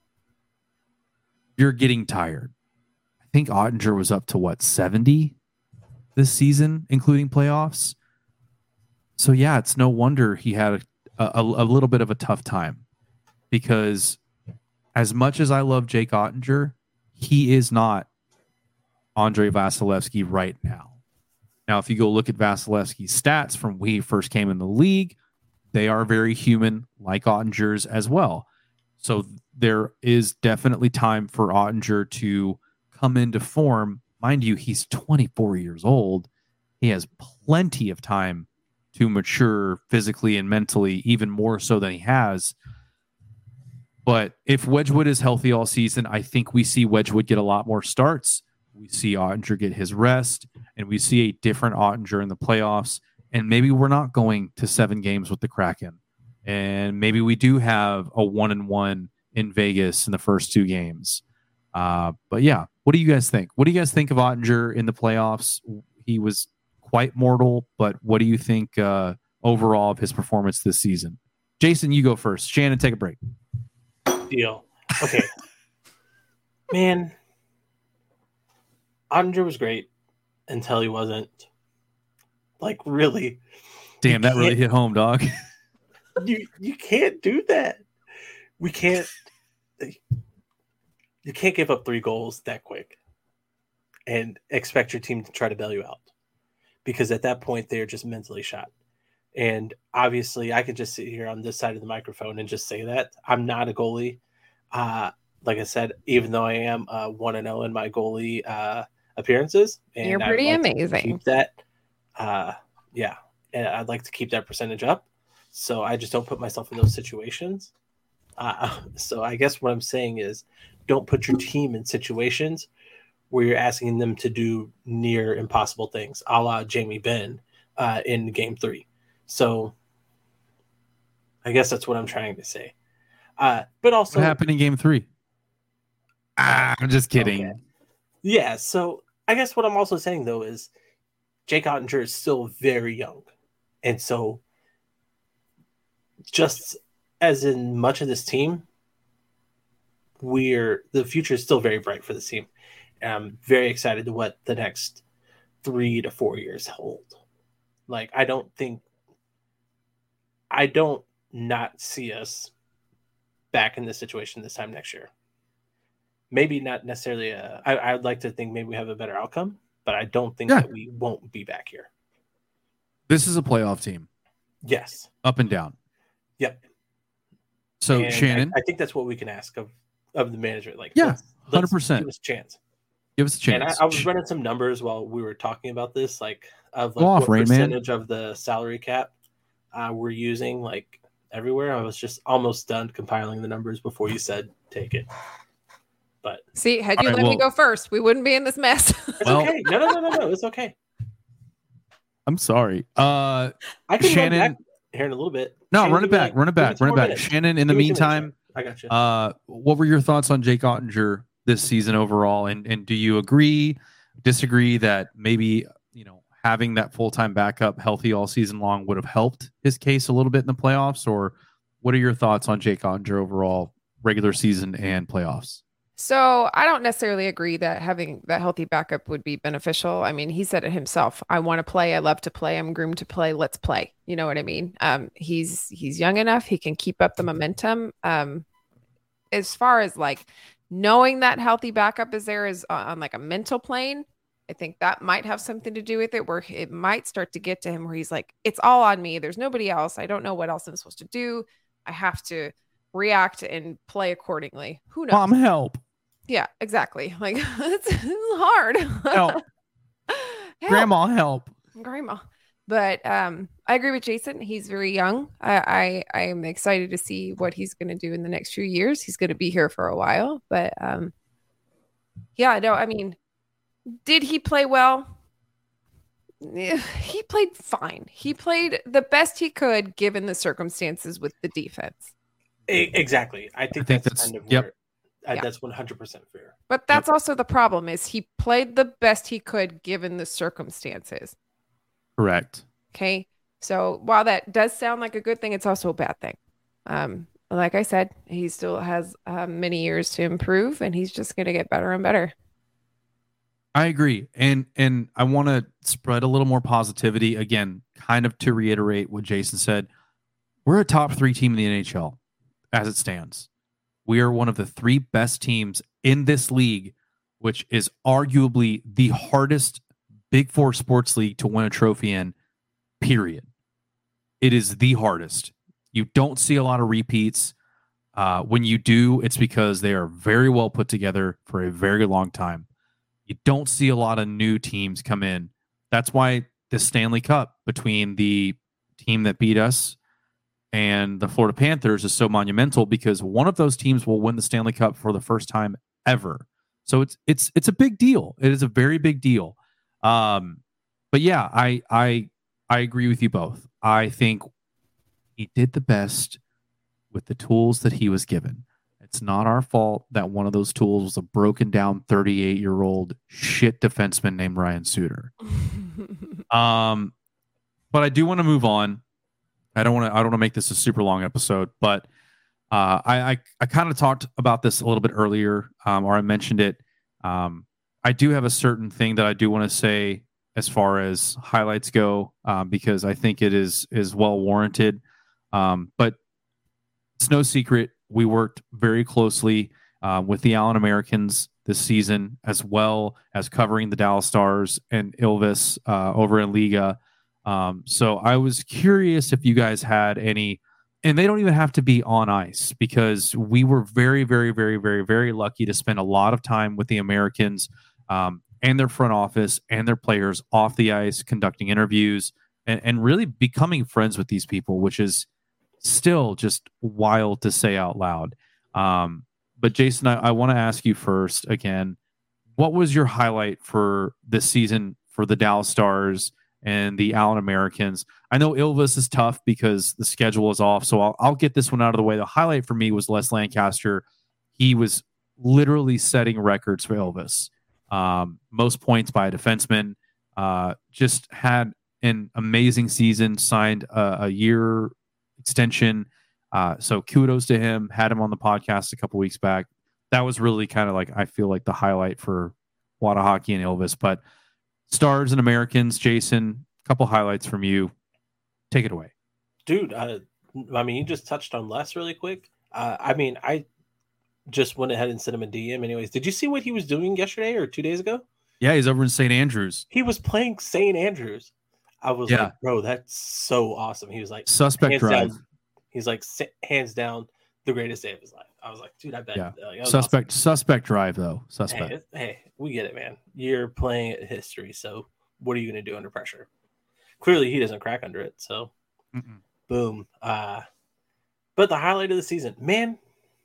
you're getting tired. I think Ottinger was up to what, seventy this season, including playoffs. So yeah, it's no wonder he had a, a, a little bit of a tough time, because as much as I love Jake Ottinger, he is not Andrei Vasilevsky right now. Now, if you go look at Vasilevsky's stats from when he first came in the league, they are very human, like Ottinger's as well. So there is definitely time for Ottinger to come into form. Mind you, he's twenty-four years old. He has plenty of time to mature physically and mentally, even more so than he has. But if Wedgwood is healthy all season, I think we see Wedgwood get a lot more starts. We see Ottinger get his rest, and we see a different Ottinger in the playoffs. And maybe we're not going to seven games with the Kraken. And maybe we do have a one and one in Vegas in the first two games. Uh, but yeah, what do you guys think? What do you guys think of Ottinger in the playoffs? He was quite mortal, but what do you think uh, overall of his performance this season? Jason, you go first. Shannon, take a break. Deal. Okay. Man, Ottinger was great until he wasn't. Like, really. Damn, that really hit home, dog. you you can't do that. We can't. You can't give up three goals that quick and expect your team to try to bail you out, because at that point they're just mentally shot. And obviously, I could just sit here on this side of the microphone and just say that. I'm not a goalie. Uh, like I said, even though I am uh, one and oh in my goalie uh, appearances. And You're pretty I'd like amazing. to keep that. Uh, yeah. And I'd like to keep that percentage up. So I just don't put myself in those situations. Uh, so I guess what I'm saying is don't put your team in situations where you're asking them to do near impossible things, a la Jamie Benn uh, in game three. So I guess that's what I'm trying to say. Uh, but also, what happened in game three? Ah, I'm just kidding. Okay. Yeah. So I guess what I'm also saying though is Jake Ottinger is still very young, and so just as in much of this team, we're the future is still very bright for this team. I'm very excited to what the next three to four years hold. Like, I don't think, I don't not see us back in this situation this time next year. Maybe not necessarily. A, I, I'd like to think maybe we have a better outcome, but I don't think Yeah. that we won't be back here. This is a playoff team, Yes. up and down. Yep. So And Shannon, I, I think that's what we can ask of, of the management. Like, Yeah, let's- let's one hundred percent. give us a chance. give us a chance. And I, I was running some numbers while we were talking about this, like of like Go off, what Rain Man. percentage of the salary cap uh, we're using, like everywhere. I was just almost done compiling the numbers before you said take it. But See, had All you right, let me well- go first, we wouldn't be in this mess. it's Well- okay. No, no, no, no, no. It's okay. I'm sorry. Uh, I can Shannon- run back here in a little bit. no, Shannon, run it give me, back, like- run it give me back, two run it more back. minutes. Shannon, in the Give me two minutes, meantime, Shannon. I got you. uh, what were your thoughts on Jake Ottinger this season overall? And and do you agree, disagree that maybe, you know, having that full-time backup healthy all season long would have helped his case a little bit in the playoffs? Or what are your thoughts on Jake Ottinger overall, regular season and playoffs? So I don't necessarily agree that having that healthy backup would be beneficial. I mean, he said it himself. I want to play. I love to play. I'm groomed to play. Let's play. You know what I mean? Um, he's he's young enough. He can keep up the momentum. Um, as far as like knowing that healthy backup is there is on, on like a mental plane. I think that might have something to do with it, where it might start to get to him where he's like, it's all on me. There's nobody else. I don't know what else I'm supposed to do. I have to react and play accordingly. Who knows? Mom, help. Yeah, exactly. Like it's hard. Help. Help. Grandma, help. Grandma. But um, I agree with Jason. He's very young. I I, I am excited to see what he's going to do in the next few years. He's going to be here for a while. But um, yeah, no, I mean, did he play well? Eh, He played fine. He played the best he could given the circumstances with the defense. E- exactly. I think, I think that's, that's- kind of yep. where uh, Yeah. that's one hundred percent fair. But that's also the problem is he played the best he could given the circumstances. Correct. Okay. So while that does sound like a good thing, it's also a bad thing. Um, like I said, he still has um, many years to improve, and he's just going to get better and better. I agree. And and I want to spread a little more positivity. Again, kind of to reiterate what Jason said, we're a top three team in the N H L as it stands. We are one of the three best teams in this league, which is arguably the hardest Big Four sports league to win a trophy in, period. It is the hardest. You don't see a lot of repeats. Uh, when you do, it's because they are very well put together for a very long time. You don't see a lot of new teams come in. That's why the Stanley Cup between the team that beat us and the Florida Panthers is so monumental, because one of those teams will win the Stanley Cup for the first time ever. So it's it's it's a big deal. It is a very big deal. Um, but yeah, I I I agree with you both. I think he did the best with the tools that he was given. It's not our fault that one of those tools was a broken down thirty-eight-year-old shit defenseman named Ryan Suter. Um, but I do want to move on. I don't want to. I don't want to make this a super long episode, but uh, I I, I kind of talked about this a little bit earlier, um, or I mentioned it. Um, I do have a certain thing that I do want to say as far as highlights go, um, because I think it is is well warranted. Um, but it's no secret we worked very closely uh, with the Allen Americans this season, as well as covering the Dallas Stars and Ilves uh, over in Liga. Um, so I was curious if you guys had any, and they don't even have to be on ice because we were very, very, very, very, very lucky to spend a lot of time with the Americans um, and their front office and their players off the ice, conducting interviews and, and really becoming friends with these people, which is still just wild to say out loud. Um, but Jason, I, I want to ask you first again, what was your highlight for this season for the Dallas Stars and the Allen Americans? I know Ilves is tough because the schedule is off, so I'll, I'll get this one out of the way. The highlight for me was Les Lancaster. He was literally setting records for Ilves. Um, most points by a defenseman. Uh, just had an amazing season, signed a, a year extension. Uh, so kudos to him. Had him on the podcast a couple weeks back. That was really kind of like, I feel like the highlight for Wada Hockey and Ilves. But Stars and Americans, Jason, a couple highlights from you. Take it away. Dude, uh, I mean, you just touched on Les really quick. Uh, I mean, I just went ahead and sent him a D M anyways. Did you see what he was doing yesterday or two days ago? Yeah, he's over in Saint Andrews. He was playing Saint Andrews. I was Yeah. like, bro, that's so awesome. He was like, Suspect hands drive. down, he's like, "S- hands down, the greatest day of his life. I was like, dude, I bet. Yeah. Like, that was Suspect suspect drive, though. awesome. Suspect. Hey, hey, we get it, man. You're playing at history, so what are you going to do under pressure? Clearly, he doesn't crack under it, so Mm-mm. boom. Uh, but the highlight of the season, man,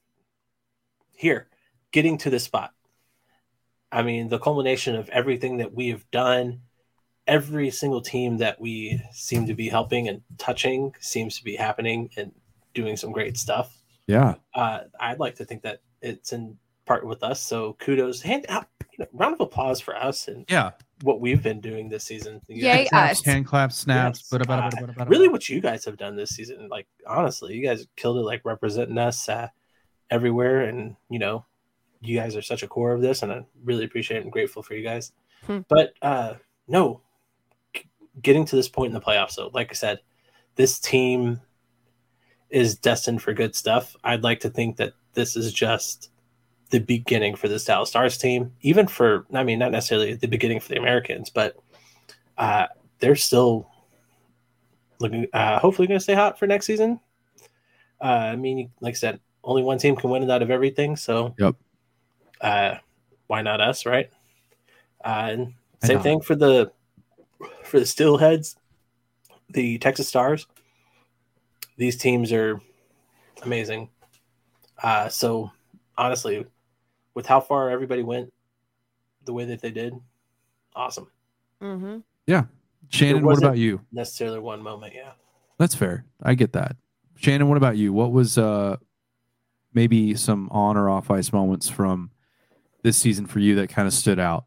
here, getting to this spot. I mean, the culmination of everything that we have done, every single team that we seem to be helping and touching seems to be happening and doing some great stuff. Yeah. Uh, I'd like to think that it's in part with us. So kudos, hand out, you know, round of applause for us and Yeah. what we've been doing this season. You Yay, guys- Snaps, us. hand claps, snaps. Yes. Bada, bada, Uh, bada, bada, bada, really bada. what you guys have done this season. Like, honestly, you guys killed it, like representing us uh, everywhere. And, you know, you guys are such a core of this and I really appreciate it and grateful for you guys. Hmm. But uh, no, g- getting to this point in the playoffs. So like I said, this team is destined for good stuff. I'd like to think that this is just the beginning for this Dallas Stars team, even for, I mean, not necessarily the beginning for the Americans, but uh, they're still looking, uh, hopefully going to stay hot for next season. Uh, I mean, like I said, only one team can win it out of everything. So, Yep. uh, why not us, right? Uh, and Why same not? thing for the for the Steelheads, the Texas Stars. These teams are amazing. Uh, so honestly, with how far everybody went, the way that they did, awesome. Mm-hmm. Shannon, what wasn't- about you? Necessarily one moment, yeah. That's fair. I get that. Shannon, what about you? What was uh maybe some on or off ice moments from this season for you that kind of stood out?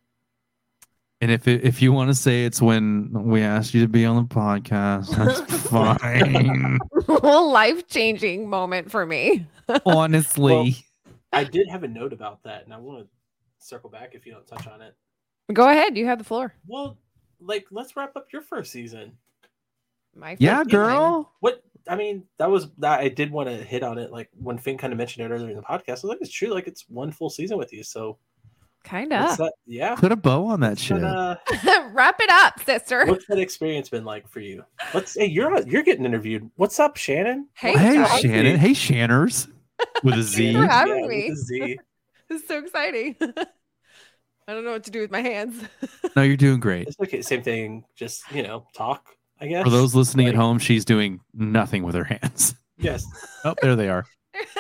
And if it, if you want to say it's when we asked you to be on the podcast, that's fine. Life changing moment for me. Honestly. Well, I did have a note about that, and I want to circle back if you don't touch on it. Go ahead. You have the floor. Well, like, let's wrap up your first season. My yeah, first feeling. girl. What I mean, that was that I did want to hit on it. Like when Finn kind of mentioned it earlier in the podcast, I was like, it's true. Like it's one full season with you. So Kind what's of. that? Yeah. Put a bow on that What's shit. that, uh, Wrap it up, sister. what's that experience been like for you? Let's say you're you're getting interviewed. What's up, Shannon? Hey, Hey, guys. Shannon. Hey, Shanners. With a Z. for having Yeah, me. with a Z. This is so exciting. I don't know what to do with my hands. No, you're doing great. It's okay. Same thing. Just you know, talk. I guess. For those listening at Like- home, she's doing nothing with her hands. Yes. Oh, there they are.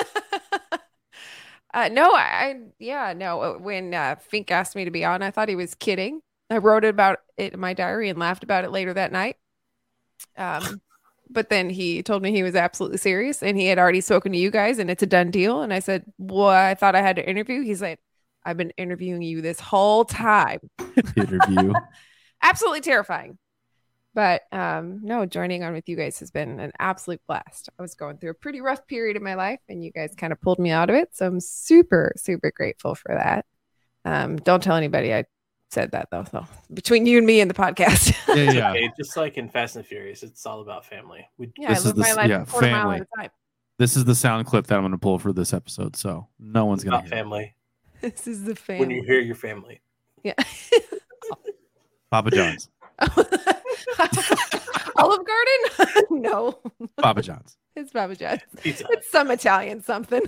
uh, no, I, I yeah, no. When uh, Fink asked me to be on, I thought he was kidding. I wrote it about it in my diary and laughed about it later that night. Um, but then he told me he was absolutely serious and he had already spoken to you guys and it's a done deal. And I said, well, I thought I had to interview. He's like, I've been interviewing you this whole time. Interview. Absolutely terrifying. But um, no, joining on with you guys has been an absolute blast. I was going through a pretty rough period in my life and you guys kind of pulled me out of it. So I'm super, super grateful for that. Um, don't tell anybody I said that though. So between you and me and the podcast. Yeah, yeah. Okay, just like in Fast and Furious, it's all about family. We yeah, This I is live the my s- life yeah, a quarter mile family. at a time. This is the sound clip that I'm going to pull for this episode, so no one's going about to hear it. family. This is the When you family. hear your family. Yeah. Papa John's. Olive Garden? No, Papa John's. it's Papa John's. Pizza. It's some Italian something.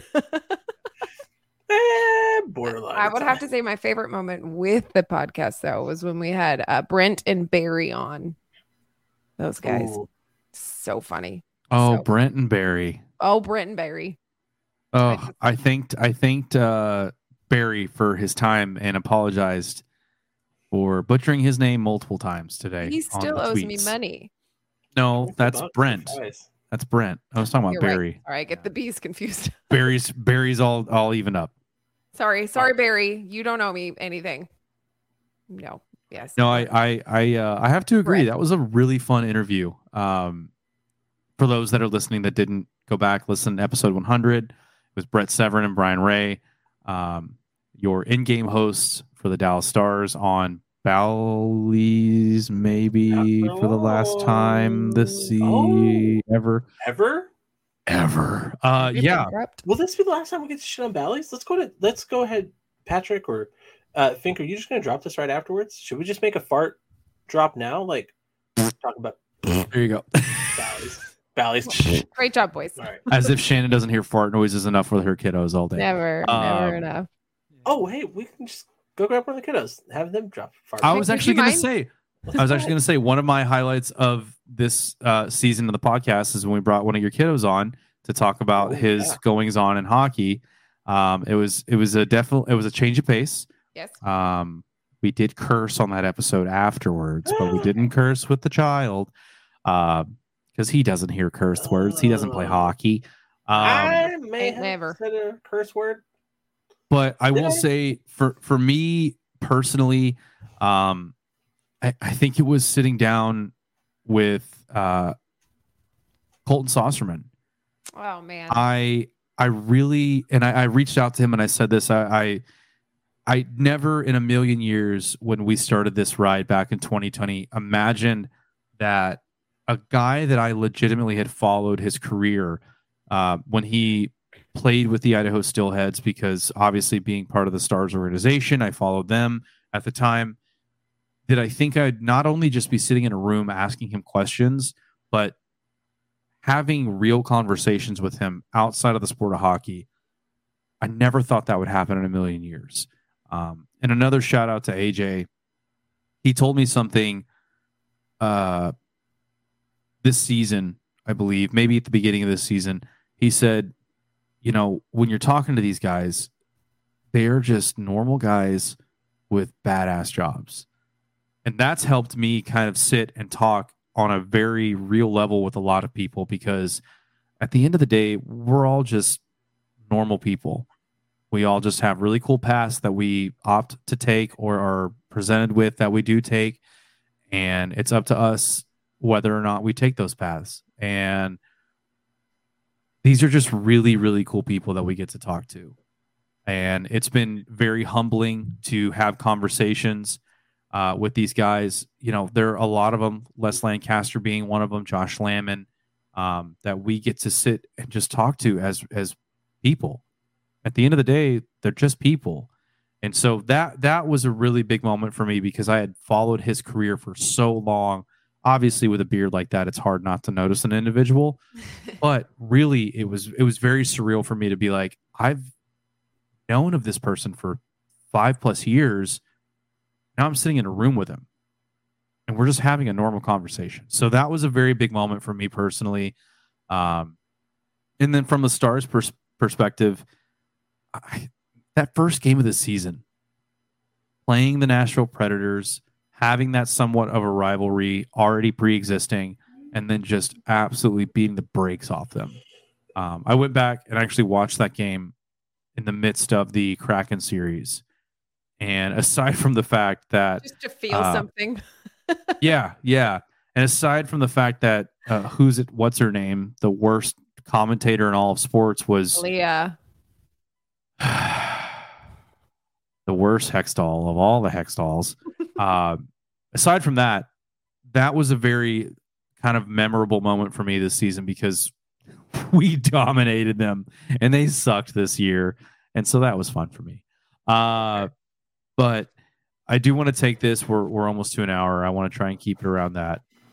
Eh, borderline. I would have to say my favorite moment with the podcast though was when we had uh, Brent and Barry on. Those guys, Ooh. so funny. Oh, So- Brent and Barry. Oh, Brent and Barry. Oh, I thanked I thanked uh, Barry for his time and apologized for butchering his name multiple times today. He on still the owes me tweets. money. No, that's Bucks, Brent. guys. That's Brent. I was talking about You're right. Barry. All right, get the B's confused. Barry's Barry's all all even up. Sorry, sorry, Barry. You don't owe me anything. No. Yes. No, I I I uh, I have to agree. Brent. That was a really fun interview. Um, for those that are listening that didn't go back, listen to episode one hundred with Brett Severn and Brian Ray, um, your in-game hosts for the Dallas Stars on Bally's, maybe for the last time this season Oh. ever, Ever? ever. Uh, yeah. Interrupt. Will this be the last time we get to shit on Bally's? Let's go to let's go ahead, Patrick or uh Fink, are you just gonna drop this right afterwards? Should we just make a fart drop now? Like talk about There you go. Bally's. Bally's. Great job, boys. All right. As if Shannon doesn't hear fart noises enough with her kiddos all day. Never, Um, never enough. Oh, hey, we can just go grab one of the kiddos, have them drop fart. I was Would actually you going to mind? say, I was actually going to say one of my highlights of this uh, season of the podcast is when we brought one of your kiddos on to talk about Oh, his yeah. goings on in hockey. Um, it was it was a definite it was a change of pace. Yes. Um, we did curse on that episode afterwards, but we didn't curse with the child because he doesn't hear curse words. He doesn't play Oh. hockey. Um, I may Ain't have never. said a curse word. But I Did will I? say for for me personally, um, I, I think it was sitting down with uh, Colton Saucerman. Oh man. I I really and I, I reached out to him and I said this. I, I I never in a million years when we started this ride back in twenty twenty imagined that a guy that I legitimately had followed his career uh, when he played with the Idaho Steelheads, because obviously being part of the Stars organization, I followed them at the time. Did I think I'd not only just be sitting in a room asking him questions, but having real conversations with him outside of the sport of hockey? I never thought that would happen in a million years. Um, and another shout out to A J. He told me something uh, this season, I believe, maybe at the beginning of this season. He said, you know, when you're talking to these guys, they're just normal guys with badass jobs. And that's helped me kind of sit and talk on a very real level with a lot of people, because at the end of the day, we're all just normal people. We all just have really cool paths that we opt to take or are presented with that we do take. And it's up to us whether or not we take those paths. And these are just really, really cool people that we get to talk to. And it's been very humbling to have conversations uh, with these guys. You know, there are a lot of them, Les Lancaster being one of them, Josh Lamon, um, that we get to sit and just talk to as as people. At the end of the day, they're just people. And so that that was a really big moment for me, because I had followed his career for so long. Obviously, with a beard like that, it's hard not to notice an individual. But really, it was it was very surreal for me to be like, I've known of this person for five plus years. Now I'm sitting in a room with him, and we're just having a normal conversation. So that was a very big moment for me personally. Um, and then from the Stars pers- perspective, I, that first game of the season, playing the Nashville Predators, having that somewhat of a rivalry already pre-existing, and then just absolutely beating the brakes off them. Um, I went back and actually watched that game in the midst of the Kraken series. And aside from the fact that, Just to feel uh, something. yeah, yeah. And aside from the fact that, uh, who's it, what's her name? The worst commentator in all of sports was Leah. the worst Hextall of all the Hextalls. uh, aside from that, that was a very kind of memorable moment for me this season, because we dominated them and they sucked this year. And so that was fun for me. Uh, but I do want to take this. We're, we're almost to an hour. I want to try and keep it around that.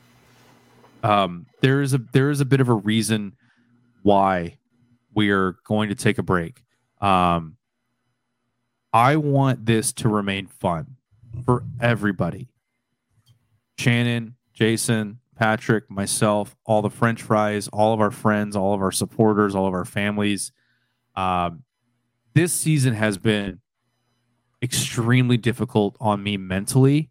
um, there is a there is a bit of a reason why we are going to take a break. Um, I want this to remain fun for everybody. Shannon, Jason, Patrick, myself, all the French fries, all of our friends, all of our supporters, all of our families. Um, this season has been extremely difficult on me mentally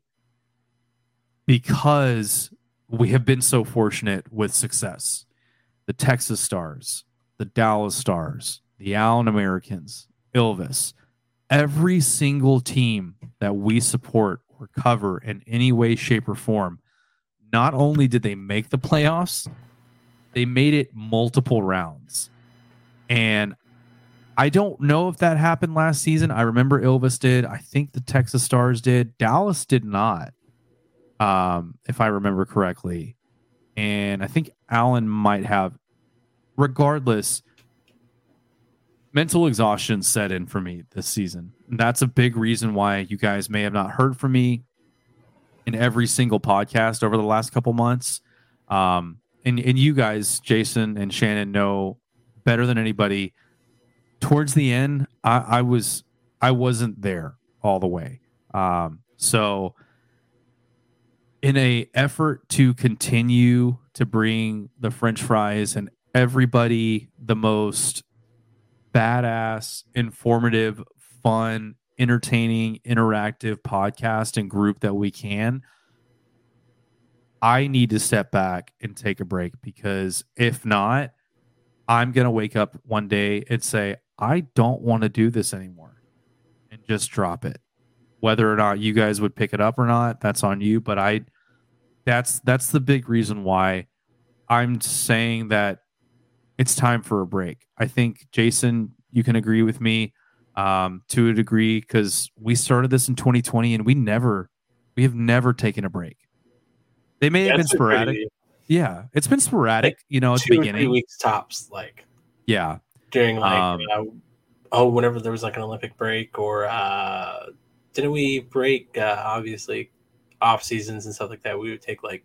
because we have been so fortunate with success. The Texas Stars, the Dallas Stars, the Allen Americans, Ilvis, every single team that we support or cover in any way, shape, or form, not only did they make the playoffs, they made it multiple rounds. And I don't know if that happened last season. I remember Ilvis did. I think the Texas Stars did. Dallas did not, um, if I remember correctly. And I think Allen might have. Regardless, mental exhaustion set in for me this season. And that's a big reason why you guys may have not heard from me in every single podcast over the last couple months. Um, and, and you guys, Jason and Shannon, know better than anybody. Towards the end, I, I was I wasn't there all the way. Um, so in a effort to continue to bring the French fries and everybody the most badass, informative, fun, entertaining, interactive podcast and group that we can, I need to step back and take a break, because if not, I'm going to wake up one day and say, I don't want to do this anymore, and just drop it. Whether or not you guys would pick it up or not, that's on you. But I, that's, that's the big reason why I'm saying that it's time for a break. I think, Jason, you can agree with me um, to a degree, because we started this in twenty twenty and we never, we have never taken a break. They may Yeah, have been it's been sporadic. pretty- Yeah, it's been sporadic, Like, you know, at two the or three beginning. weeks tops, like Yeah. during like Um, uh, oh, whenever there was like an Olympic break, or uh, didn't we break uh, obviously off seasons and stuff like that? We would take like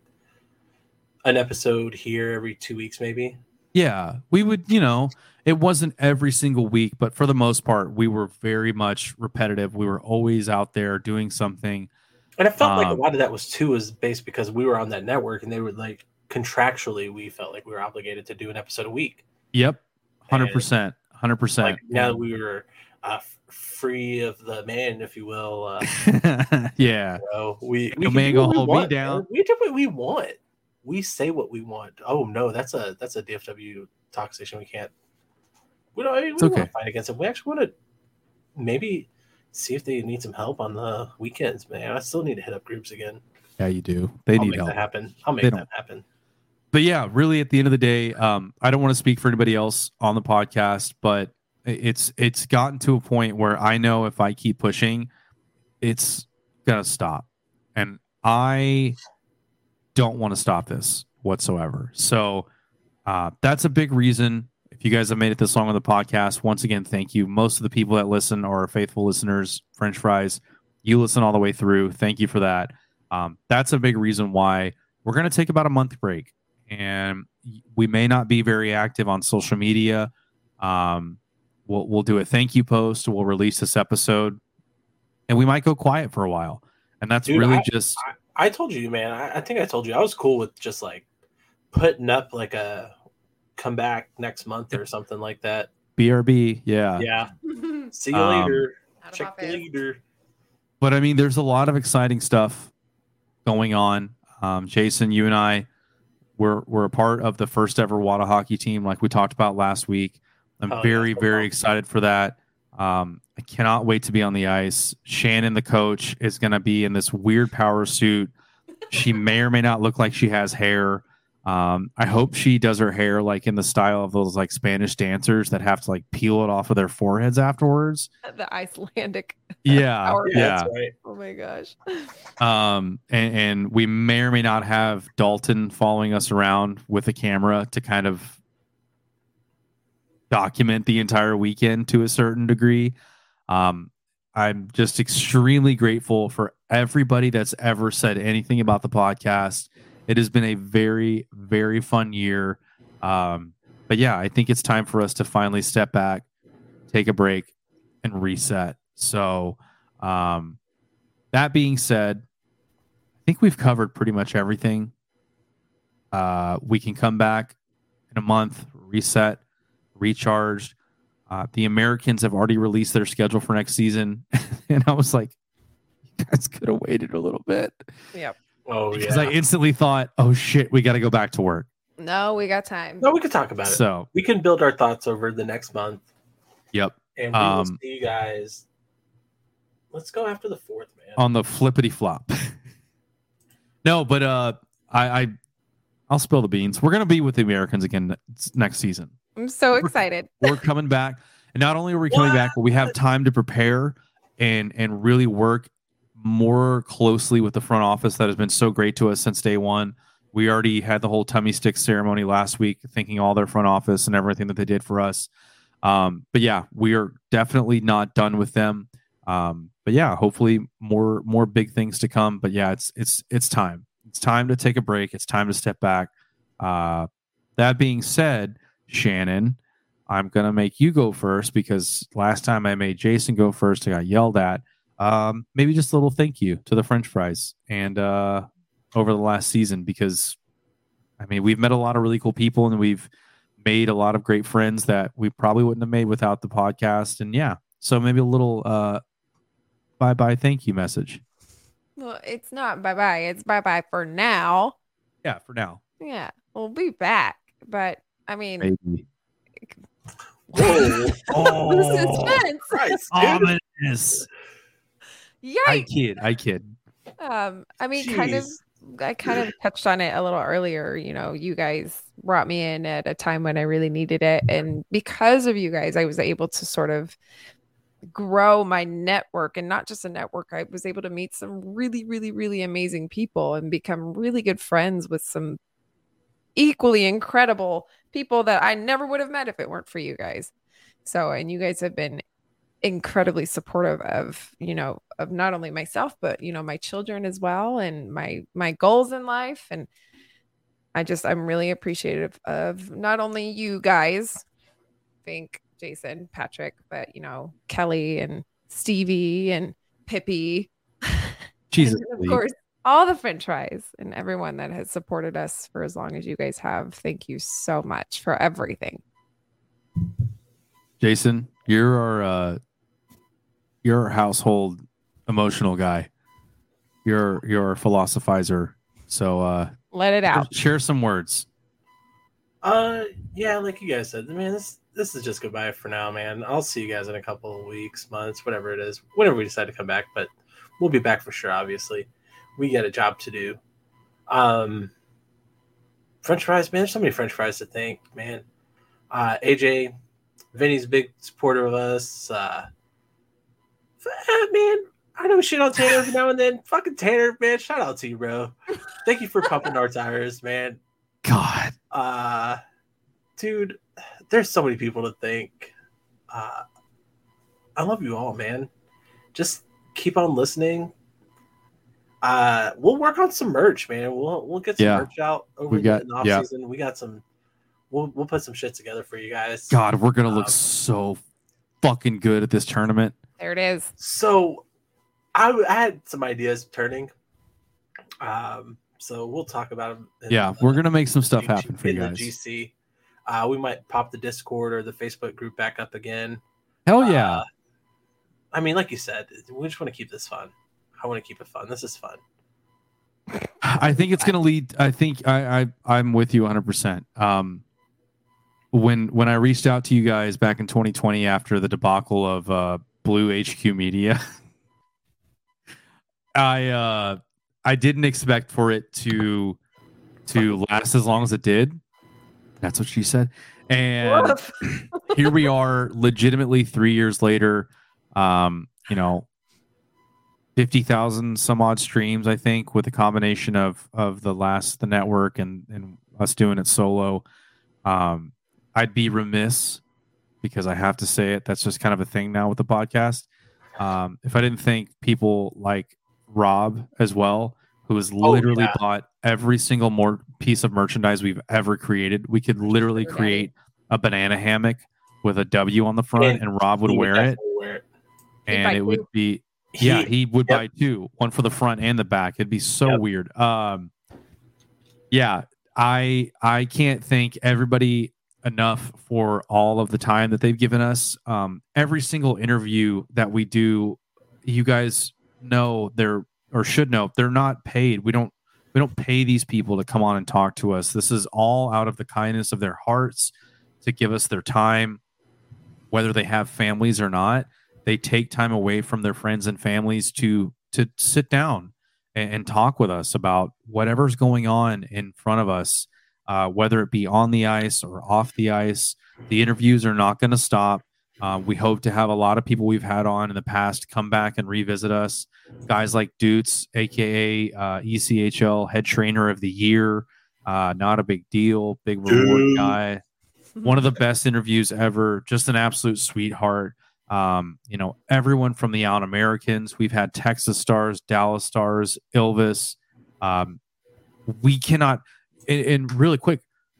an episode here every two weeks, maybe. Yeah, we would, you know, it wasn't every single week, but for the most part, we were very much repetitive. We were always out there doing something. And I felt like a Um, lot of that was too was based because we were on that network, and they were like contractually, we felt like we were obligated to do an episode a week. Yep, one hundred percent, one hundred percent. Like now that we were uh, f- free of the man, if you will, uh, Yeah, you know, we we No can man do what gonna we hold me want, down. man. We do what we want. We say what we want. Oh no, that's a that's a D F W talk station. We can't. We don't. I mean, we It's don't want okay. to fight against it. We actually want to maybe see if they need some help on the weekends, man. I still need to hit up groups again. yeah, you do. They I'll need make help. that happen. I'll make They that don't. happen. But yeah, really, at the end of the day, um, I don't want to speak for anybody else on the podcast, but it's it's gotten to a point where I know if I keep pushing, it's gonna stop, and I don't want to stop this whatsoever. So uh, that's a big reason. If you guys have made it this long on the podcast, once again, thank you. Most of the people that listen are faithful listeners. French fries, you listen all the way through. Thank you for that. Um, that's a big reason why we're going to take about a month break, and we may not be very active on social media. Um, we'll we'll do a thank you post. We'll release this episode, and we might go quiet for a while. And that's Dude, really I- just I told you, man. I, I think I told you I was cool with just like putting up like a come back next month or something like that. B R B. Yeah. Yeah. See you Um, later. Out of Check you office. later. But I mean, there's a lot of exciting stuff going on. Um, Jason, you and I, we're we're a part of the first ever Wada hockey team, like we talked about last week. I'm Oh, yeah, very, so very pumped. excited for that. Um, I cannot wait to be on the ice. Shannon, the coach, is going to be in this weird power suit. She may or may not look like she has hair. Um, I hope she does her hair like in the style of those like Spanish dancers that have to like peel it off of their foreheads afterwards. The Icelandic. Yeah, Power Yeah, yeah. that's right. Oh my gosh. Um, and, and we may or may not have Dalton following us around with a camera to kind of document the entire weekend to a certain degree. Um, I'm just extremely grateful for everybody that's ever said anything about the podcast, It has been a very, very fun year. Um, but yeah, I think it's time for us to finally step back, take a break, and reset. So um, that being said, I think we've covered pretty much everything. Uh, we can come back in a month, reset, recharged. Uh, the Americans have already released their schedule for next season. And I was like, you guys could have waited a little bit. Yep. Oh, Because yeah. I instantly thought, oh shit, we got to go back to work. No, we got time. No, we could talk about it. So, We can build our thoughts over the next month, yep. and we will Um, see you guys. Let's go after the fourth, man. On the flippity flop. No, but uh, I, I, I'll spill the beans. We're gonna be with the Americans again ne- next season. I'm so excited. We're coming back, and not only are we coming What? back, but we have time to prepare and and really work more closely with the front office that has been so great to us since day one. We already had the whole tummy stick ceremony last week, thanking all their front office and everything that they did for us. Um, but yeah, we are definitely not done with them. Um, but yeah, hopefully more more big things to come. But yeah, it's it's it's time. It's time to take a break. It's time to step back. Uh, that being said, Shannon, I'm gonna make you go first because last time I made Jason go first, I got yelled at. Um, maybe just a little thank you to the French fries and uh, over the last season, because I mean we've met a lot of really cool people and we've made a lot of great friends that we probably wouldn't have made without the podcast. And yeah, so maybe a little uh, bye bye thank you message. Well, it's not bye bye. It's bye bye for now. Yeah, for now. Yeah, we'll be back. But I mean, Maybe. Whoa. the suspense. Christ, dude. Ominous. I Yikes. kid. I kid. Um, I mean, kind of, Jeez. I kind of touched on it a little earlier. You know, you guys brought me in at a time when I really needed it. And because of you guys, I was able to sort of grow my network, and not just a network. I was able to meet some really, really, really amazing people and become really good friends with some equally incredible people that I never would have met if it weren't for you guys. So, and you guys have been incredibly supportive of, you know, of not only myself, but, you know, my children as well, and my, my goals in life. And I just, I'm really appreciative of not only you guys, Fink, Jason, Patrick, but, you know, Kelly and Stevie and Pippi. Jesus. And of Lee. course, all the French fries and everyone that has supported us for as long as you guys have. Thank you so much for everything. Jason, you're our uh, you're our household emotional guy. You're you're a philosophizer. So uh, Let it out. share some words. Uh, yeah, like you guys said, man, this this is just goodbye for now, man. I'll see you guys in a couple of weeks, months, whatever it is, whenever we decide to come back. But we'll be back for sure. Obviously, we got a job to do. Um, French fries, man. There's so many French fries to thank, man. Uh, A J, Vinny's a big supporter of us. Uh, eh, man, I know we shit on Tanner every now and then. Fucking Tanner, man. Shout out to you, bro. Thank you for pumping our tires, man. God. Uh, dude, there's so many people to thank. Uh, I love you all, man. Just keep on listening. Uh, we'll work on some merch, man. We'll we'll get some Yeah. merch out over We the got- in the off yeah. season. We got some. We'll we'll put some shit together for you guys. God, we're gonna look Um, so fucking good at this tournament. There it is. So, I, I had some ideas turning. Um, so we'll talk about them. in Yeah, the- we're gonna make some stuff G- happen for you in the guys. G C. Uh, we might pop the Discord or the Facebook group back up again. Hell yeah. Uh, I mean, like you said, we just want to keep this fun. I want to keep it fun. This is fun. I think it's going to lead. I think I, I I'm with you one hundred percent. Um, when when I reached out to you guys back in twenty twenty after the debacle of uh, Blue H Q Media, I uh, I didn't expect for it to to last as long as it did. That's what she said. And Woof. here we are, legitimately three years later. Um, you know. fifty thousand some odd streams, I think, with a combination of of the last the network and and us doing it solo. Um, I'd be remiss because I have to say it. That's just kind of a thing now with the podcast. Um, if I didn't thank people like Rob as well, who has literally yeah. bought every single more piece of merchandise we've ever created. We could literally Okay. create a banana hammock with a W on the front, And and Rob would He wear it, definitely wear it. He'd and buy it two. would be yeah, He- he would yep. buy two, one for the front and the back. It'd be so Yep. weird. Um, yeah, I I can't thank everybody enough for all of the time that they've given us. Um, every single interview that we do, you guys know they're or should know they're not paid. We don't we don't pay these people to come on and talk to us. This is all out of the kindness of their hearts to give us their time, whether they have families or not. They take time away from their friends and families to to sit down and, and talk with us about whatever's going on in front of us, uh, whether it be on the ice or off the ice. The interviews are not going to stop. Uh, we hope to have a lot of people we've had on in the past come back and revisit us. Guys like Dutz, aka uh, E C H L Head Trainer of the Year, uh, not a big deal, big reward Dude. guy. One of the best interviews ever. Just an absolute sweetheart. Um, you know, everyone from the Out Americans. We've had Texas Stars, Dallas Stars, Elvis. Um, we cannot. And, and really quick,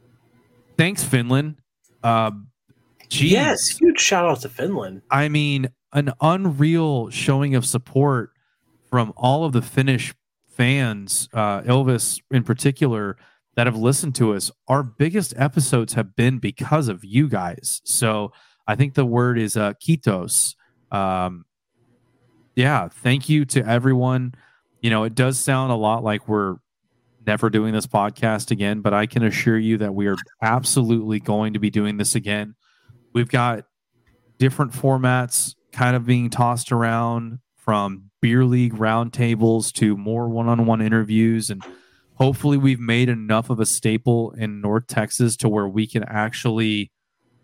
thanks Finland. Um, geez. Yes, huge shout out to Finland. I mean, an unreal showing of support from all of the Finnish fans, uh, Elvis in particular, that have listened to us. Our biggest episodes have been because of you guys. So I think the word is uh, kiitos. Um, yeah, thank you to everyone. You know, it does sound a lot like we're never doing this podcast again, but I can assure you that we are absolutely going to be doing this again. We've got different formats kind of being tossed around, from beer league roundtables to more one-on-one interviews, and hopefully we've made enough of a staple in North Texas to where we can actually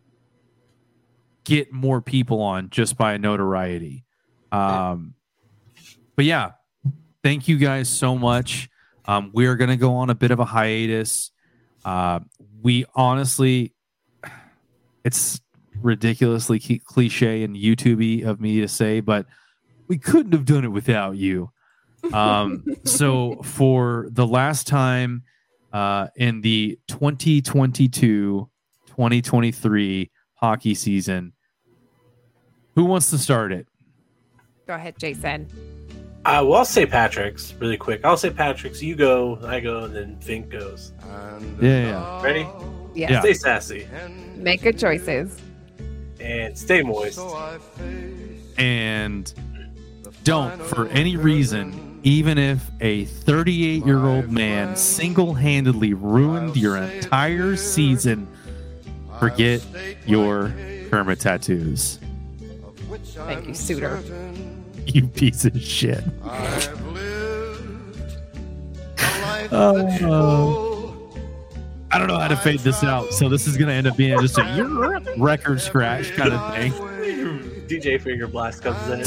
get more people on just by notoriety. Um, but yeah, thank you guys so much. Um, we are going to go on a bit of a hiatus. Uh, we honestly, it's ridiculously cliche and YouTube-y of me to say, but we couldn't have done it without you. Um, so for the last time uh, in the twenty twenty-two twenty twenty-three hockey season, who wants to start it? Go ahead, Jason. Uh, well, I'll say Patrick's really quick. I'll say Patrick's. You go, I go, and then Fink goes. And Yeah, yeah. Ready? Yes. Yeah. Stay sassy Make good choices. and stay moist. So I face And don't, for any reason, even if a thirty-eight-year-old man single-handedly ruined your entire season, forget your Kermit tattoos. Thank you, Suitor. You piece of shit. I've lived a life Oh. that's full. I don't know how to fade this out, so this is going to end up being just a record scratch kind of thing. D J Finger Blast comes in.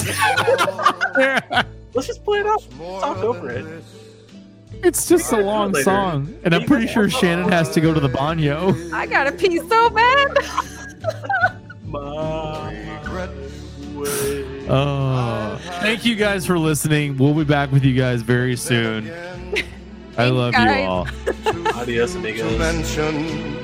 Let's just play it out. Talk over it. It's just a long Later. song, and I'm pretty sure Shannon has to go to the banyo. I got a pee so bad. Regret Oh, thank you guys for listening. We'll be back with you guys very soon. I love you guys. all. Adios, to amigos. mention